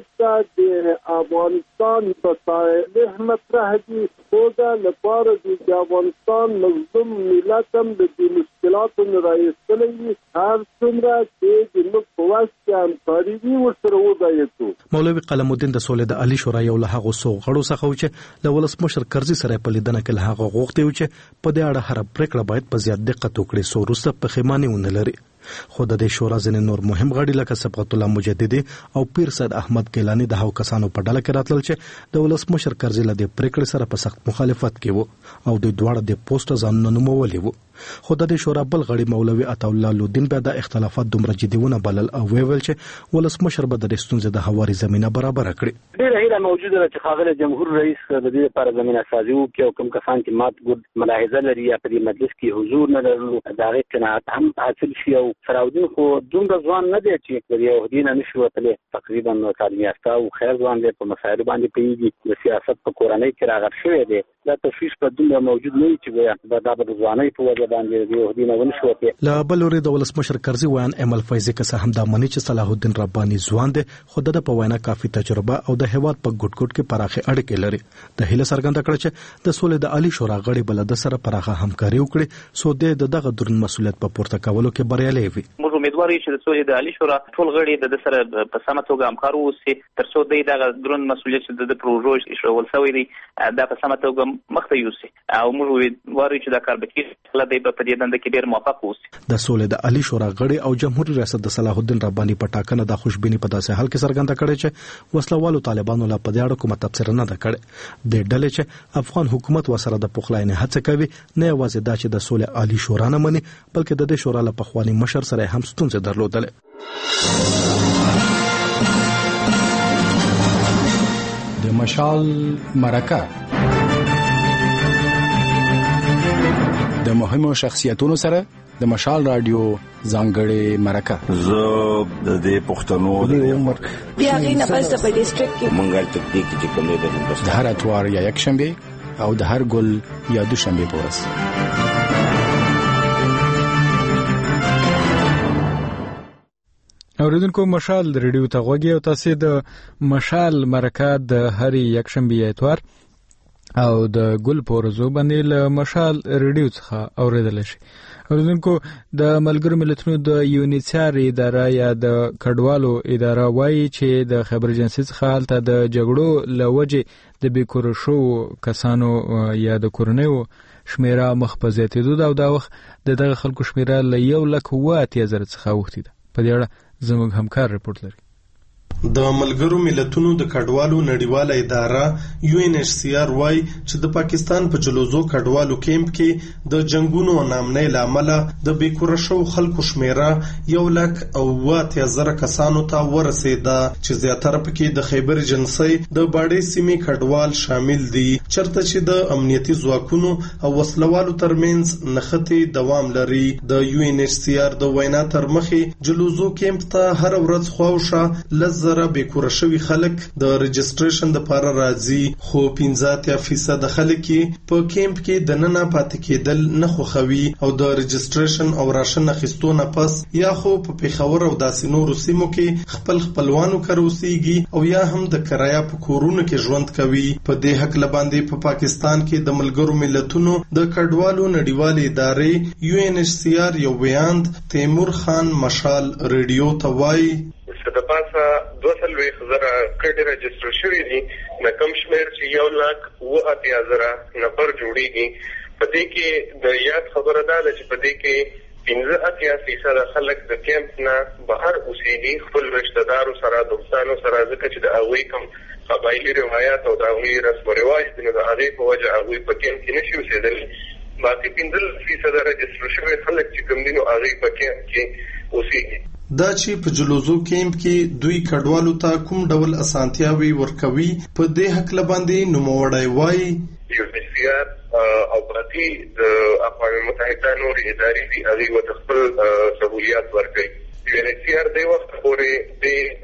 مستعد افغانستان بصالح مطرح دي خدا لپاره د افغانستان مظلوم ملت هم د مشکلاتو نه راایستلې هر څومره چې د نقوس همکاري وي ورسره وځایته. مولوي قلم الدین د سولې د عالی شورا یو له هغو څو غړو څخه و چې له ولسمشر کرزي سره په لیدنه کې له هغه غوښتي و چې په دې اړه هر پریکړه باید په زیات دقت وکړي څو وروسته پښیماني ونه لري. خو د دې شورا ځینې نور مهم غړي لکه صبغت الله مجددي او پیر سید احمد کیلانی د هغو کسانو په ډله کې راتلل چې د ولسمشر کرزي له دې پریکړې سره په سخت مخالفت کې وو او دوی دواړه د پوسټ ځانونه نومولي وو. خو د دې شورا بل غړي مولوي عطاالله لودین بیا د اختلافات دومره جديونه بلل او ویل چې ولسمشر به د ستونزې د هواري زمينه برابر کړي. ډیره هیله موجوده ده چې ښاغلی جمهور رئیس د دې لپاره زمينه سازي وکړي او کوم کسان چې مات ګډ ملاحظه لري یا په دې مجلس کې حضور نه لرلو د هغې قناعت هم حاصل شي. او صلاح خو دومره ځوان نه دی چې د یو دین نه شي وتلی، تقریبا تعلیم یافته او خیر ځوان دی، په مسایلو باندې پوهېږي، د سیاست په کورنۍ کې راغټ شوی دی. دا تشویش په دومره موجود نه وي چې دا به د ځوانۍ په وجه باندې د یو دین نه ونشي وتلی. له بل لوري د ولسمشر کرزي ویان امل فیضي که څه هم دا مني چې صلاح الدین رباني ځوان دی، خو د په وینا کافي تجربه او د هیواد په ګډ ګډ کې پراخه اړیکې لري. د هیله څرګنده کړه چې د سولې د عالی شورا غړي بل د سره پراخه همکاري وکړي سو د دغه درن مسولیت په پورته کولو کې بریالي وي. موږ امیدوار یو چې د سولې د عالی شورا ټول غړي د سره په سمه توګه همکار ووسي ترڅو دغه درن مسولیت چې د پروژو ایښودل شوی دی دا په سمه توګه مخته یوسي او موږ امیدوار یو چې دا کار به کېږي د په دې دنده کې ډېر موفق ووسي. د سولې د عالی شورا غړي او جمهوریت ریاست د صلاح الدین رباني په ټاکنه د خوشبینی په داسې حال کې څرګنده کړې چې وسلوالو طالبانو لا په دې اړه کومه تبصره نه ده کړې. د ډلې چې افغان حکومت وسره د پخلاینې هڅه کوي نه یوازې دا چې د سولې عالی شورا نه مني بلکې د دې شورا له پخوانی مشر سره هم ستونزې درلودلې. د مشال مرکه د مهمو شخصیتونو سره د مشال رادیو ځانګړې مرکه. زه د دې پښتنو د عمر بیا غي نه پس په ډیسټریکټ کې منګل تکتیک چې کوم دی د هر اتوار یا یک شنبه او د هر ګل یا دوشنبه پورس. اوریدونکو مشال ریډیو ته غوږی او تاسو د مشال مرکه د هر یک شنبه اتوار او د ګل پورزو باندې له مشال ریډیو څخه اوریدل شي. اوریدونکو د ملګرو ملتونو د یونیسیار اداره یا د کډوالو اداره وایي چې د خبر ایجنسی څخه حالت د جګړو لوجه د بیکور شو کسانو یا د کورنیو شمیره مخ په زیاتېدو او دا وخت دغه خلکو شمیره له 1,80,000 څخه وختي ده. په دې اړه زموږ همکار ریپورت لري. د ملګرو ملتونو د کډوالو نړیواله اداره UNHCR وايي چې د پاکستان په جلوزو کډوالو کیمپ کې د جنگونو او نامنۍ لامل د بیکوره شو خلکو شمیره 1,80,000 کسانو ته ورسېده چې زیاتره پکې د خیبر جنسي د باډې سیمې کډوال شامل دي چرته چې د امنیتي ځواکونو او وسلوالو ترمنځ نښتې دوام لري. د UNHCR د وینا تر مخې جلوزو کیمپ ته هر ورځ خواوشا زره بیکوره شوي خلک د رجسټریشن لپاره راځي خو 15% خلک په کیمپ کې د ننه پاتې کېدل نه خوښوي او د رجسټریشن او راشن اخیستو نه پس یا خو په پیښور او داسې نورو سیمو کې خپل خپلوانو کره اوسېږي او یا هم د کرایه په کورونو کې ژوند کوي. په دې حق باندې په پاکستان کې د ملګرو ملتونو د کډوالو نړیوالې ادارې UNHCR یو بیان تیمور خان مشال ریډیو ته وایي د پاسه 2,000 کډې رجسټر شوي دي د کم شمېر چې 1,80,000 نفر جوړیږي. په دې کې د یاد خبره ده چې په دې کې 85% خلک د کیمپ نه بهر اوسېږي خپل رشتہ دارو سره دوستانو سره ځکه چې د هغوی کوم قبایلي روایات او د هغوی رسم و رواج دي نو د هغې په وجه هغوی په کیمپ کې نشي اوسېدلی. باقي 15% رجسټر شوي خلک چې کوم دي نو هغوی په کیمپ کې اوسېږي. دا چې په جلوزو کیمپ کې دوی کډوالو ته کوم ډول اسانتیاوي ورکوي په دې حق باندې نوموړی وایي UNHCR او باقي د اقوام متحده نور ادارې دي هغوی ورته خپل سهولیات ورکوي. UNHCR د وخت پورې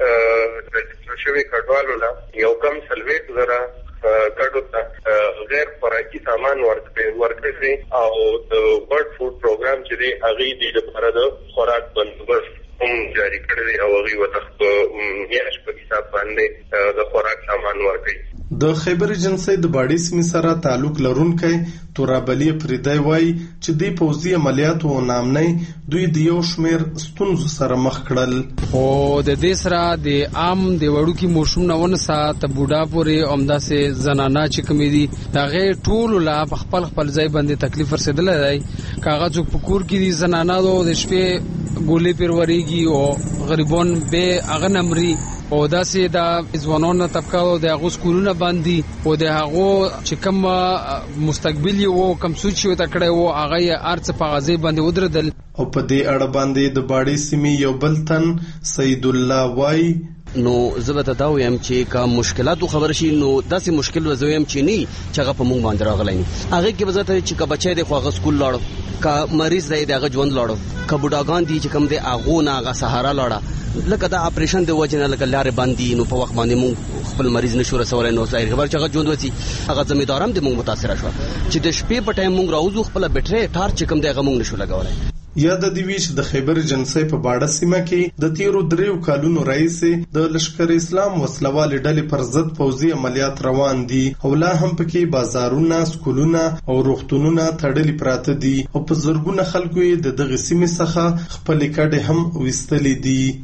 د رجسټر شوي کډوالو له 1,40,000 کډو ته غیر خوراکي سامان ورکړي او د ورلد فود پروګرام چې دی هغوی د لپاره د خوراک بندوبست هم جاری کړی دی او هغوی ورته په میاشت په حساب باندې د خوراک سامان ورکوي. د خیبر جنسي د باډې سیمې سره تعلق لرونکی تورابلی فریدی وایي چې د پوځي عملیاتو او نامنۍ دوی د یو شمېر ستونزو سره مخ کړل او د دې سره د عام د وړوکي ماشوم نه ونسه ته بوډا پورې همداسې زنانه چې کومې دي د هغې ټولو لا په خپل ځای باندې تکلیف رسېدلی دی. که هغه څوک په کور کې دي زنانه د شپې ګولې پرې ورېږي او غریبان به هغه نه مري او داسې د ځوانانو طبقه د هغو سکولونه باندې او د هغو چې کوم مستقبل یې و کوم سوچ یې ورته کړی و هغه یې هر څه په هغه ځای باندې ودرېدل. او په دې اړه باندې د باډې سیمې یو بل تن سید الله وایي نو زه به دا وایم چې که مشکلاتو خبر شي نو داسې مشکل وزویم چې نه چې هغه په موږ باندې راغلی نه هغه کې به زه چې که بچی دی خو هغه سکول لاړو که مریض دی د هغه ژوند لاړو که بوډاګان دي چې کوم دی هغو نه هغه سهارا لاړه لکه دا اپریشن د وجې نه لکه لارې بند دي نو په وخت باندې موږ خپل مریض نشو رسولی نو ظاهر خبر چې هغه ژوند وڅي هغه ذمہدار هم د موږ متاثره شوه چې د شپې په ټایم موږ راوځو خپله بیټرۍ ټارچ چې کوم دی هغه موږ نشو لګولی. یاد دی وی چې د خیبر جنسي په باډه سیمه کې د تیرو 3 کالونو راهیسې د لشکر اسلام وسلوالې ډلې پر ضد پوځي عملیات روان دي او لا هم پکې بازارونه سکولونه او روغتونونه تړلي پراته دي او په زرګونه خلکو یې د دغه سیمې څخه خپل کډې هم وستلې دي.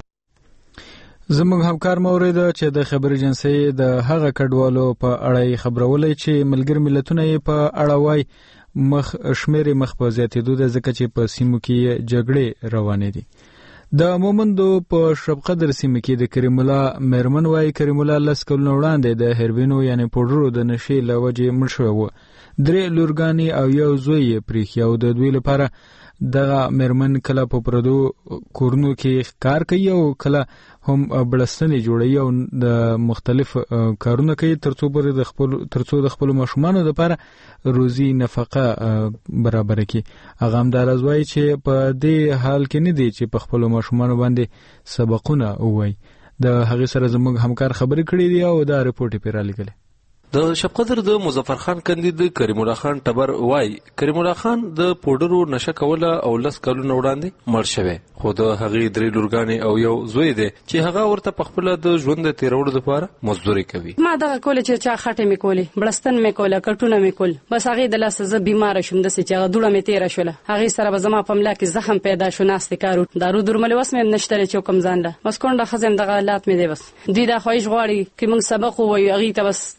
زموږ همکار مورید چې د خبر جنسي د هغه کډوالو په اړه خبرولې چې ملګر ملتونه یې په اړه وای شمېر مخ په زیاتېدو ده ځکه چې په سیمو کې جګړې روانې دي. د مومندو په شبقدر سیمه کې د کریم الله میرمن وای کریم الله لس کلونه وړاندې د هروینو یعنی پوډرو د نشې له وجې مړ شوی و. 3 لورګانې او یو زوی یې پریښی او د دوی لپاره دغه میرمن کله په پردو کورونو کې کار کوي او کله هم بړستنې جوړوي او د مختلف کارونه کوي ترڅو د خپل ماشومانو لپاره روزي نفقه برابر کړي. هغه هم دا راځي چې په دې حال کې نه دی چې په خپل ماشومانو باندې سبقونه ووایي. د هغې سره زموږ همکار خبرې کړې دي او دا رپورټ یې پرې رالیږلی. د شبقدر د مظفر خان کندید کریم الله خان ټبر وای کریم الله خان د پودرو نشه کوله او لس کلونه وړاندې مړ شوی خو د هغې 3 لورګانې او یو زوی دی چې هغه ورته په خپل د ژوند د تیرولو لپاره مزدوري کوي. ما دغه کول چې چا خټه مې کولې بلستن مې کوله کټونه مې کول بس هغه د لاس زه بیمار شوم د چې هغه دوړه مې تیر شوله هغه سره به زما په ملا کې زخم پیدا شو ناست کارو دارو درمل وس مې نشته چې کوم ځانله بس کونډه خزم دغه حالات مې دی بس دوی دا خوښ غواړي چې موږ سبق وایو هغه ته بس نور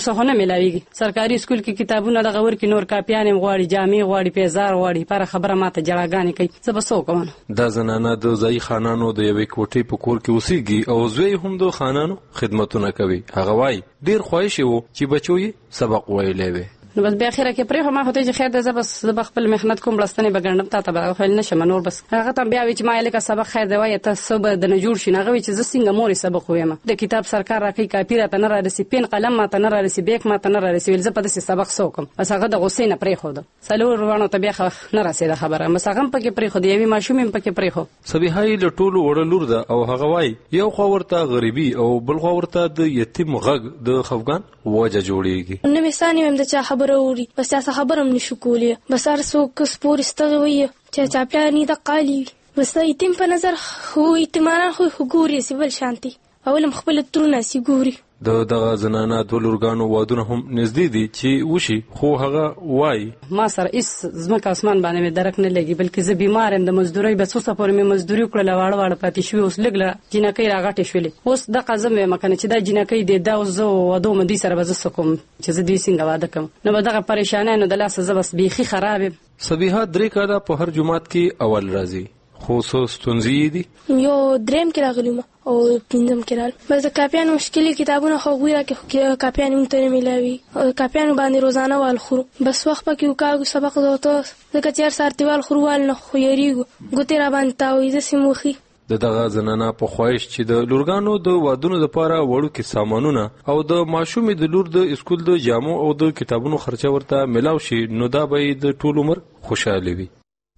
څه نه ملاويږي. سرکاري سکول کې کتابونه دغه ورکې نور کاپیان غواړي، جامې غواړي، پیزار غواړي، پر خبره ماته جړاګانې کوي. څه به څه کوم؟ دا زنانه د ځای خانانو د یوې کوټې په کور کې اوسېږي او زوی هم د خانانو خدمتونه کوي. هغه وایي ډیر خواهش وو چې بچو یې سبق ویلی وي. نو بس بیا اخره کې پرې هم هته چې خیر ده زه بس خپل مهنت کوم بلستنې بګنډم ته به خپل نشم نور. بس هغه ته بیا وی چې ما یې لکه سبق خیر دی وای ته سبب د نه جوړ شي. هغه وی چې زه څنګه مور سبق وایم. د کتاب سرکار راکې کاپی راته نه رارسي، پین قلم ماته نه رارسي، بیک ماته نه رارسي. ول زه په دې سبق سوکم. بس هغه د غصې نه پرې خو ده سلور ورونو ته بیا نه راسي خبره. بس هغه پکې پرې خو دی یوه ماشوم پکې پرې خو. سبیحای له ټولو وړ لور ده او هغه وای یو خو ورته غریبي او بل خو ورته د یتیم غږ د خفګان وجه جوړیږي. نو مثال هم د چا خبره ووري بس تاسو خبرم نشو کولی. بس ارڅوک سپور استغوي چې چا پلان د قالي. بس ایتم په نظر خو ایتمانه خو ګوري سی بل شانتي اولم خپل ترونه سی ګوري. دغه زنانه د لورګانو وادونه هم نږدې دي چې وشي خو هغه وای ما سره اس زمکه اسمان باندې مې درک نه لګي بلکې زه بیمار ام د مزدوري به څو سفر مې مزدوري کړل واړه پاتې شوې. اوس لګله جنکې راغټې شولې. اوس د قزم مکنه چې د جنکې د دا زو ودو مدي سره به زه کوم چې زه دې څنګه واده کوم. نو به دغه پریشانه نو د لاس زبس بيخي خراب. سبيحه درې کاله په هر جمعات کې اول راځي خو څو ستونزې دي. یو دریم کې راغلم او پنځم کې راغلم. بس د کاپیانو مشکلي کتابونه خو غوړه کې کاپیانو ته نه ملاوي او کاپیانو باندې روزانه وال خورو. بس وخت پکې وکاو سبق دوته ځکه چې هر سارتیوال خروال نه خو یریږو ګوتې را باندې تاوي د سیموخي. دغه زنانه په خواهش چې د لورګانو د وادونو لپاره وړو کې سامانونه او د ماشومې د لور د اسکول د جامو او د کتابونو خرچه ورته ملاو شي نو دا به د ټول عمر خوشاله وي.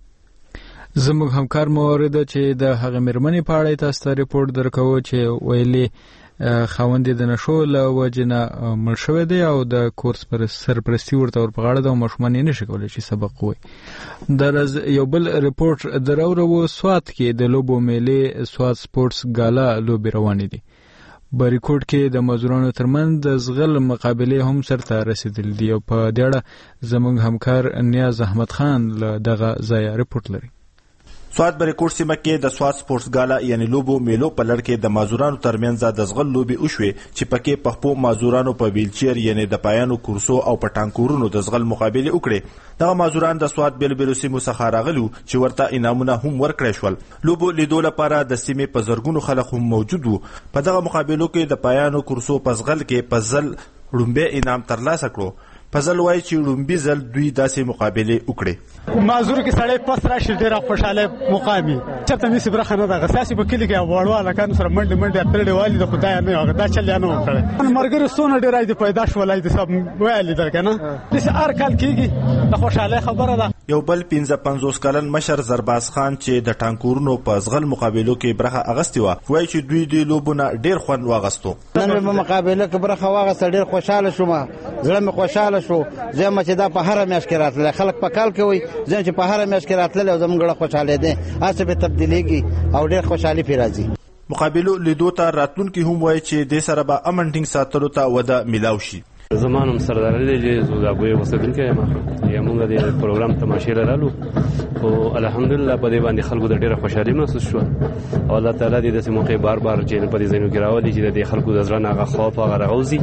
زموږ همکار مورد چې د هغه مرمنې په اړه تاسو ته ریپورت درکو چې ویلي خاوند د نشو له وجنه مړ شوی دی او د کورس پر سرپرستی ورته ورپغاړه د ماشومان نه شي کولای چې سبق وي. درز یو بل ریپورت درورو سوات کې د لوبو میلې سوات سپورتس ګالا لوبې روانې دي. بریکوټ کې د مزدورانو ترمنځ د زغل مقابله هم سرته رسیدل دي او په دې اړه زموږ همکار نیاز احمد خان له دغه ځای ریپورت لري. سوات بریکوټ سیمه کې د سوات سپورتس ګالا یعنی لوبو میلو په لړ کې د مازورانو ترمنځ د زغل لوبي وشوي چې پکې پخپو مازورانو په ویلچیر یعنی د پایانو کورسو او په ټانکورونو د زغل مقابله وکړي. دغه مازوران د سوات بیلبیلو سیمو څخه راغلي چې ورته انعامونه هم ورکړي شول. لوبو لیدو لپاره د سیمې په زرګونو خلک هم موجود وو. په دغه مقابلو کې د پایانو کورسو په زغل کې په ځل لومبه انعام ترلاسه کړو. فضل وای چې لومبي ځل دوی داسې مقابله وکړي. مازور کې سړی پس راشي ډېر خوشاله مقامي چرته مې سبرخه نه ده غساسي په کلی کې وړواله کان سره منډه پرړې والی د خدای نه هغه دا چل نه وکړي. مرګره سونه ډېر راځي پیدا شولای د سب وایلی درکنه د هر کال کېږي د خوشاله خبره ده. یو بل 55 کلن مشر زرباز خان چې د ټانکورونو په ځغل مقابلو کې برخه اغستې و وایي چې دوی د لوبونه ډېر خوند واغستو. نن په مقابله کې برخه واغسته ډېر خوشاله شوم زړه مې خوشاله شو. زما چې دا په هر میاشت کې راتله خلک په کال کوي ځکه چې په هر میاشت کې راتله زمونږ خوشاله دي هڅه به تبدیلیږي او ډېر خوشحالي پی راځي. مقابلو لیدو ته راتلونکي هم وایي چې د سره به امن ټینګ ساتلو ته وده ملاو شي. زمانم سردار علی زوګوي وسبین کې ما موږ د پروګرام تماشې لرلو او الحمدلله په دې باندې خلکو د ډیره خوشحالي محسوس شو او الله تعالی دې د موقع بار چې په دې ځینو کې راولي چې د خلکو د ځړن هغه خوف هغه راوځي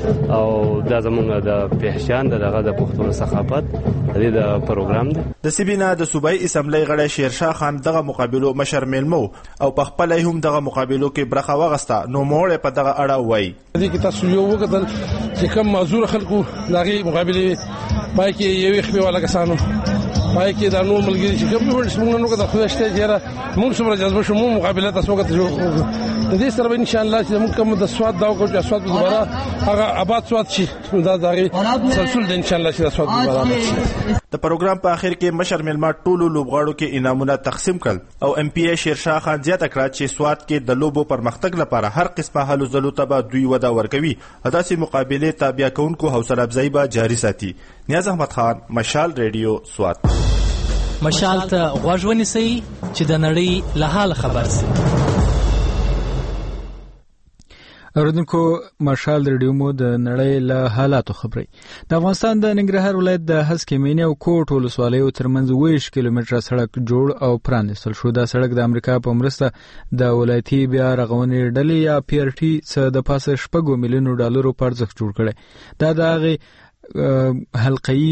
او دا زمونږ د پهچان دغه د پښتون ثقافت د پروګرام دی. د سیبینا د صوبایي اسمبلی غړی شیرشاه خان دغه مقابلو مشر میلمو او په خپل هم دغه مقابلو کې برخه واغسته نو موړ په دغه اړه وایي. دې کې تاسو یو وکړل چې کوم معذور خلکو دغه مقابله پای کې یو خپل ولا کسانو پای کې د نور ملګری چې کوم څه موږ نو د خوښته جره موږ څومره جذب شو موږ مقابله تاسو وکړو د دې سره ان شاء الله چې موږ کوم د سواد دا وکړو چې سواد دوباره هغه آباد سواد شي دا دغه سلسله د ان شاء الله چې د سواد دوباره. د پروګرام په اخر کې مشر میلمه ټولو لوبغاړو کې انعامونه تقسیم کړل او ام پی ای شیرشاه خان زیاته کړه چې سواد کې د لوبو پرمختګ لپاره هر قسمه هلو ځلو ته دوی ودا ورکوي. داسې مقابله تابع کونکو حوصله افزایی به جاری ساتي. نیاز احمد خان مشال ریډیو سواد. مشال ته غوږ ونیسئ چې د نړۍ له حال خبر شئ. اوریدونکو مارشال ریډیو مو د نړۍ له حالاتو خبري. د افغانستان د ننګرهار ولایت د هسکې مینې او کوټ ولسوالیو ترمنځ 20 کیلومتره سړک جوړ او پرانیستل شو. دا سړک د امریکا په مرسته د ولایتي بیا رغونې ډلې یا PRT څخه د پاسه 6 میلیونو ډالرو په ارزښت جوړ کړي. دا د هغې حلقوي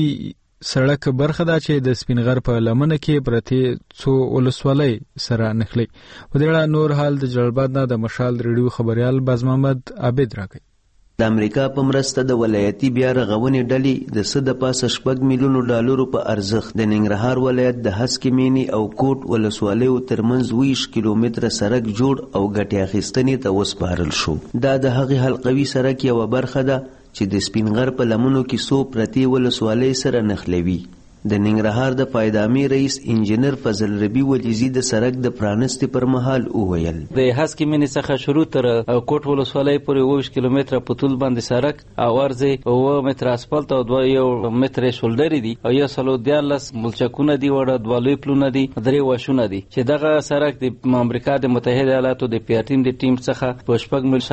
سړک برخه ده چې د سپینغر په لمنه کې پرتې څو ولسوالۍ سره نښلي. په دې اړه نور حال د جلال نه د مشال ریډیو خبريال باز محمد عابد راکړي. د امریکا په مرسته د ولایتي بیا رغونې ډلې د 6 میلیونو ډالرو په ارزښت د ننګرهار ولایت د هسکې مینې او کوټ ولسوالیو ترمنځ 20 کیلومتره سړک جوړ او ګټې اخیستنې ته وسپارل شو. دا د هغې حلقوي سړک یوه برخه ده چې د سپینغر په لمنو کې څو پرتې ولسوالۍ سره نښلوي. د ننګرهار د پایدامي رئیس انجینر فضل ربی ولیزي د سړک د پرانستې پر مهال وویل د هسکې مینې څخه شروع تر کوټ ولسوالۍ پورې 20 کیلومتره په طول باندې سړک او عرض 9 متره اسفالت او 2 متره شولډري دي او 114 ملچکونه دي وړه 2 لوی پلونه دي 3 واشونه دي چې دغه سړک د امریکا د متحده ایالاتو د PRT د ټیم څخه په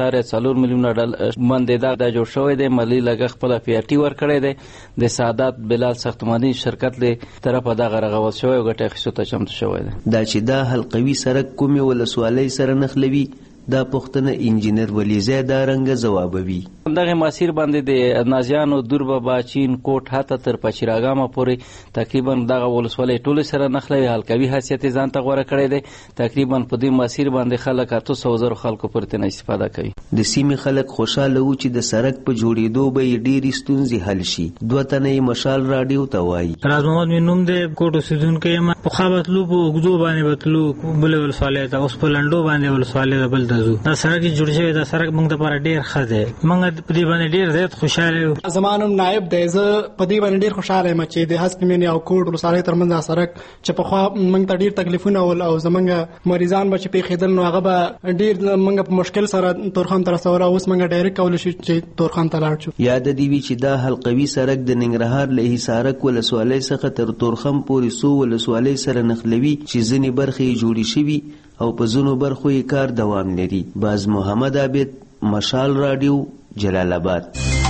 4 میلیون ډالر باندې دا جوړ شوی دی. مالی لګښت خپل PRT ورکړی دی. د سعادت بلال ساختماني شرکت له طرفه دا غرغول شوی او ګټه اخیستو ته چمتو شوی دی. دا چې دا حلقوي سړک کومې ولسوالۍ سره نښلوي دا پوښتنه انجینر ولیزی دا رنګه ځوابوي. دغه مسیر باندې د نازیانو دوربابا چین کوټ حتی تر پچیراګامه پورې تقریبا دغه ولسوالۍ ټول سره نښلوي. حلقوي حیثیت ځان ته غوړه کړی دی. تقریبا په دې مسیر باندې خلک 800,000 خلکو پرته نه استفاده کوي. د سیمې خلک خوشاله وو چې د سړک په جوړېدو به یې ډېرې ستونزې حل شي. 2 تنه یې مشال راډیو ته وایي. راز محمد مې نوم دی، کوټ اوسېدونکی یم. پخوا به تلو په اوږدو باندې به تلو بلې ولسوالۍ ته، اوس په لنډو باندې ولسوالۍ ته بل ته ځو. دا سړک چې جوړ شوی دا سړک موږ دپاره ډېر ښه دی. موږ په دې باندې ډېر زیات خوشحاله یو. زما نوم نایب دی. زه په دې باندې ډېر خوشحاله یم چې د هسکې مینې او کوټ ولسوالۍ ترمنځ دا سړک چې پخوا موږ ته ډېر تکلیفونه ول او زموږ مریضان به چې پېښېدل نو هغه به ډېر موږ په مشکل سره تورخم ته رسوله. اوس موږ ډایرکټ کولی شو چې تورخم ته لاړ شو. یاد دې وي چې دا حلقوي سړک د ننګرهار له حصارک ولسوالۍ څخه تر تورخم پورې څو ولسوالۍ سره نښلوي چې ځینې برخې یې جوړې شوي او په ځینو برخو یې کار دوام لري. باز محمد عابد، مشال راډیو، جلال آباد.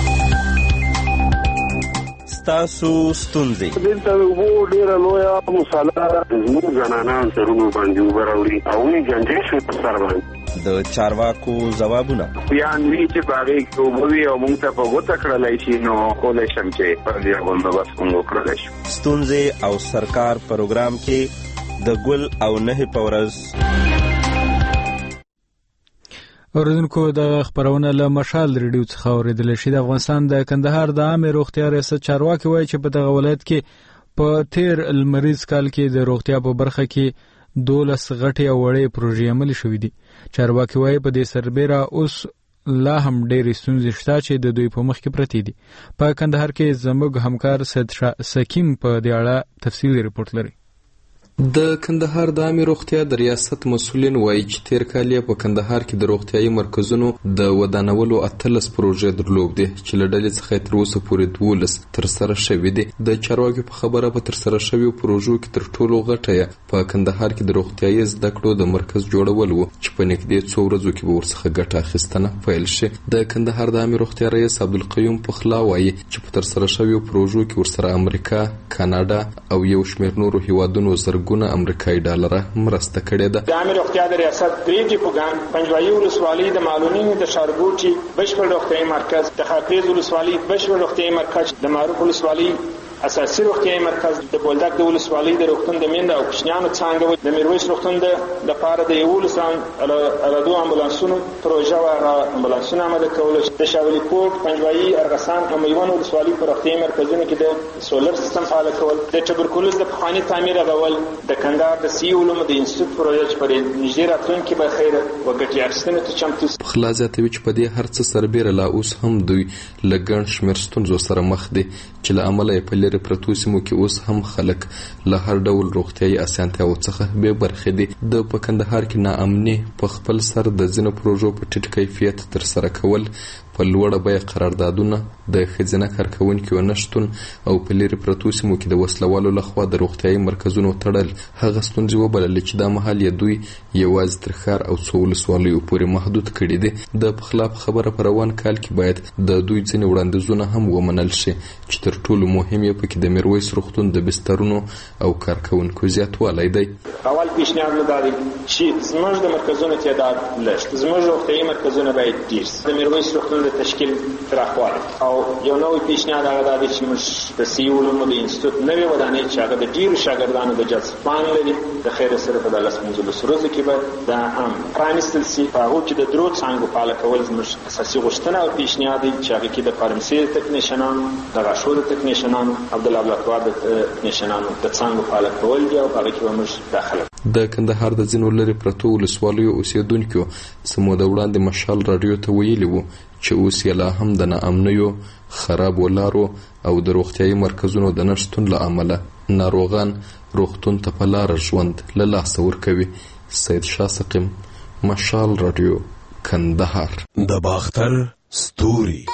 ستاسو ستونزې دلته وو ډیره لویه مساله زموږ زنانان سرونو باندې وبراوړي او یې جنجې شو په سر باندې د چارواکو ځوابونه بیان وی چې باغې کوموي او موږ ته په غوته کړلای شي نو کولای شم چې پر دې باندې بس کوم وکړلای شي. ستونزې او سرکار پروګرام کې د ګل او نه پورز. اوریدونکو د خبرونه له مشال ریډیو څخه اوریدل شي. د افغانستان د کندهار د عامه روغتیا ریاست چارواکي وایي چې په دغه ولایت کې په تیر المریض کال کې د روغتیا په برخه کې 12 غټي او وړې پروژې عملي شوې دي. چارواکي وایي په دې سربېره اوس لا هم ډېرې ستونزې شته چې د دوی په مخ کې پرتې دي. په کندهار کې زموږ همکار سید سکیم په دې اړه تفصیلي رپورټ لري. د کندهار د عامه روغتیا د ریاست مسؤلین وایي چې تیر کال یې په کندهار کې د روغتیايي مرکزونو د ودانولو 18 پروژې درلودې چې له ډلې څخه تر اوسه پورې 12 تر سره شوې دي. د چارواکو په خبره په تر سره شویو پروژو کې تر ټولو غټه په کندهار کې د روغتیايي زده کړو د مرکز جوړول وو چې په نږدې څو ورځو کې به ورڅخه ګټه اخیستنه پیل شي. د کندهار د عامه روغتیا رئیس عبدالقیوم پخلا وایي چې په تر سره شویو پروژو کې ورسره امریکا، کاناډا او یو شمېر نورو هیوادونو زرګونه امریکایي ډالره مرسته کړې ده. د عامه روغتیا د ریاست پریږدي پوګان پنځوایي ولسوالۍ د معلولینو د ښارګوټي بشپړ روغتیايي مرکز، د خاکریز ولسوالۍ بشپړ روغتیايي مرکز، د معروف ولسوالۍ اساسي روغتیايي مرکز، د بولدک د ولسوالۍ د روغتون د میندو او کوچنیانو څانګه، د میرویس روغتون د لپاره د 11 امبولانسونو پروژه او امبولانسونه آماده کول، د شاولي کوټ، پنځوایي، ارغسان او میوند ولسوالۍ په روغتیايي مرکزونو کې د سولر سیستم فعال کول، د تبرکلوز د پخواني تعمیر رغول، د کندهار د سی علومو د انسټیټیوټ پروژه چې پر نږدې راتلونکي به خیر وګټي اخیستنې ته چمتو. پخلا زیاتوي چې په دې هر څه سربېره لا اوس هم دوی له ګڼ شمېر ستونزو سره مخ دي چې له امله یې په لرې پرتو سیمو کې اوس هم خلک له هر ډول روغتیايي اسانتیاوو څخه بې برخې دي. د په کندهار کې ناامني په خپل سر د ځینو پروژو په ټیټ کیفیت ترسره کول په لوړه بیه قراردادونه د ښځینه کارکوونکو نشتون او په لرې پرتو سیمو کې د وسلوالو لخوا د روغتیايي مرکزونو تړل هغه ستونزې وبللې چې دا مهال یې دوی یوازې تر ښار او څو ولسوالیو پورې محدود کړي دي. د پخلاپ خبره په روان کال کې باید د دوی ځینې وړاندیزونه هم ومنل شي چې تر ټولو مهم یې پکې د میرویس روغتون د بسترونو او کارکوونکو زیاتوالی دی. اول پیشنهاد مو دا دی چې زموږ د مرکزونو تعداد لږ، زموږ روغتیايي مرکزونه باید ډېر شي، د میرویس روغتون د تشکیل پراخوالی او یو نوی پیشنهاد هغه دا دی چې موږ د صحي علومو د انسټیټوټ نوې ودانۍ چې هغه د ډېرو شاګردانو د جذب پلان لري د خیر سره په 15 ورځو کې به دا هم پرانیستل شي. په هغو کې د درو څانګو فعاله کول زموږ اساسي غوښتنه او پیشنهاد دی چې هغه کې د فارمسي تکنیشنانو، د غاښونو تکنیشنانو او د لابراتوار د تکنیشنانو د څانګو فعاله کول دي او هغه کې به موږ داخله. د کندهار د ځینو لرې پرتو ولسوالیو اوسېدونکو څه موده وړاندې مشال راډیو ته ویلي وو چې اوس یې لا هم د ناامنیو، خرابو لارو او د روغتیايي مرکزونو د نشتون له امله ناروغان روغتون ته په لاره ژوند له لاسه ورکوي. سید شاه سقیم، مشال راډیو، کندهار. د باختر ستوري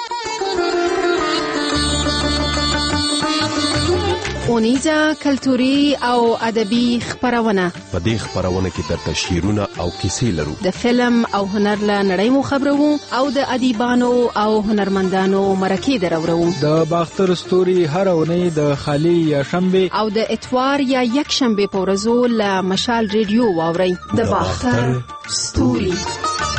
اونیزه کلتوري او ادبي خبرونه. په دې خبرونه کې درته شعرونه او کیسې لرو. د فلم او هنر له نړۍ مو خبرو او د ادیبانو او هنرمندانو مرکې درورو. د باختر ستوري هر اونۍ د خالی یا شنبه او د اتوار یا یک شنبه په ورځو له مشال ریډیو واورئ. د باختر ستوري.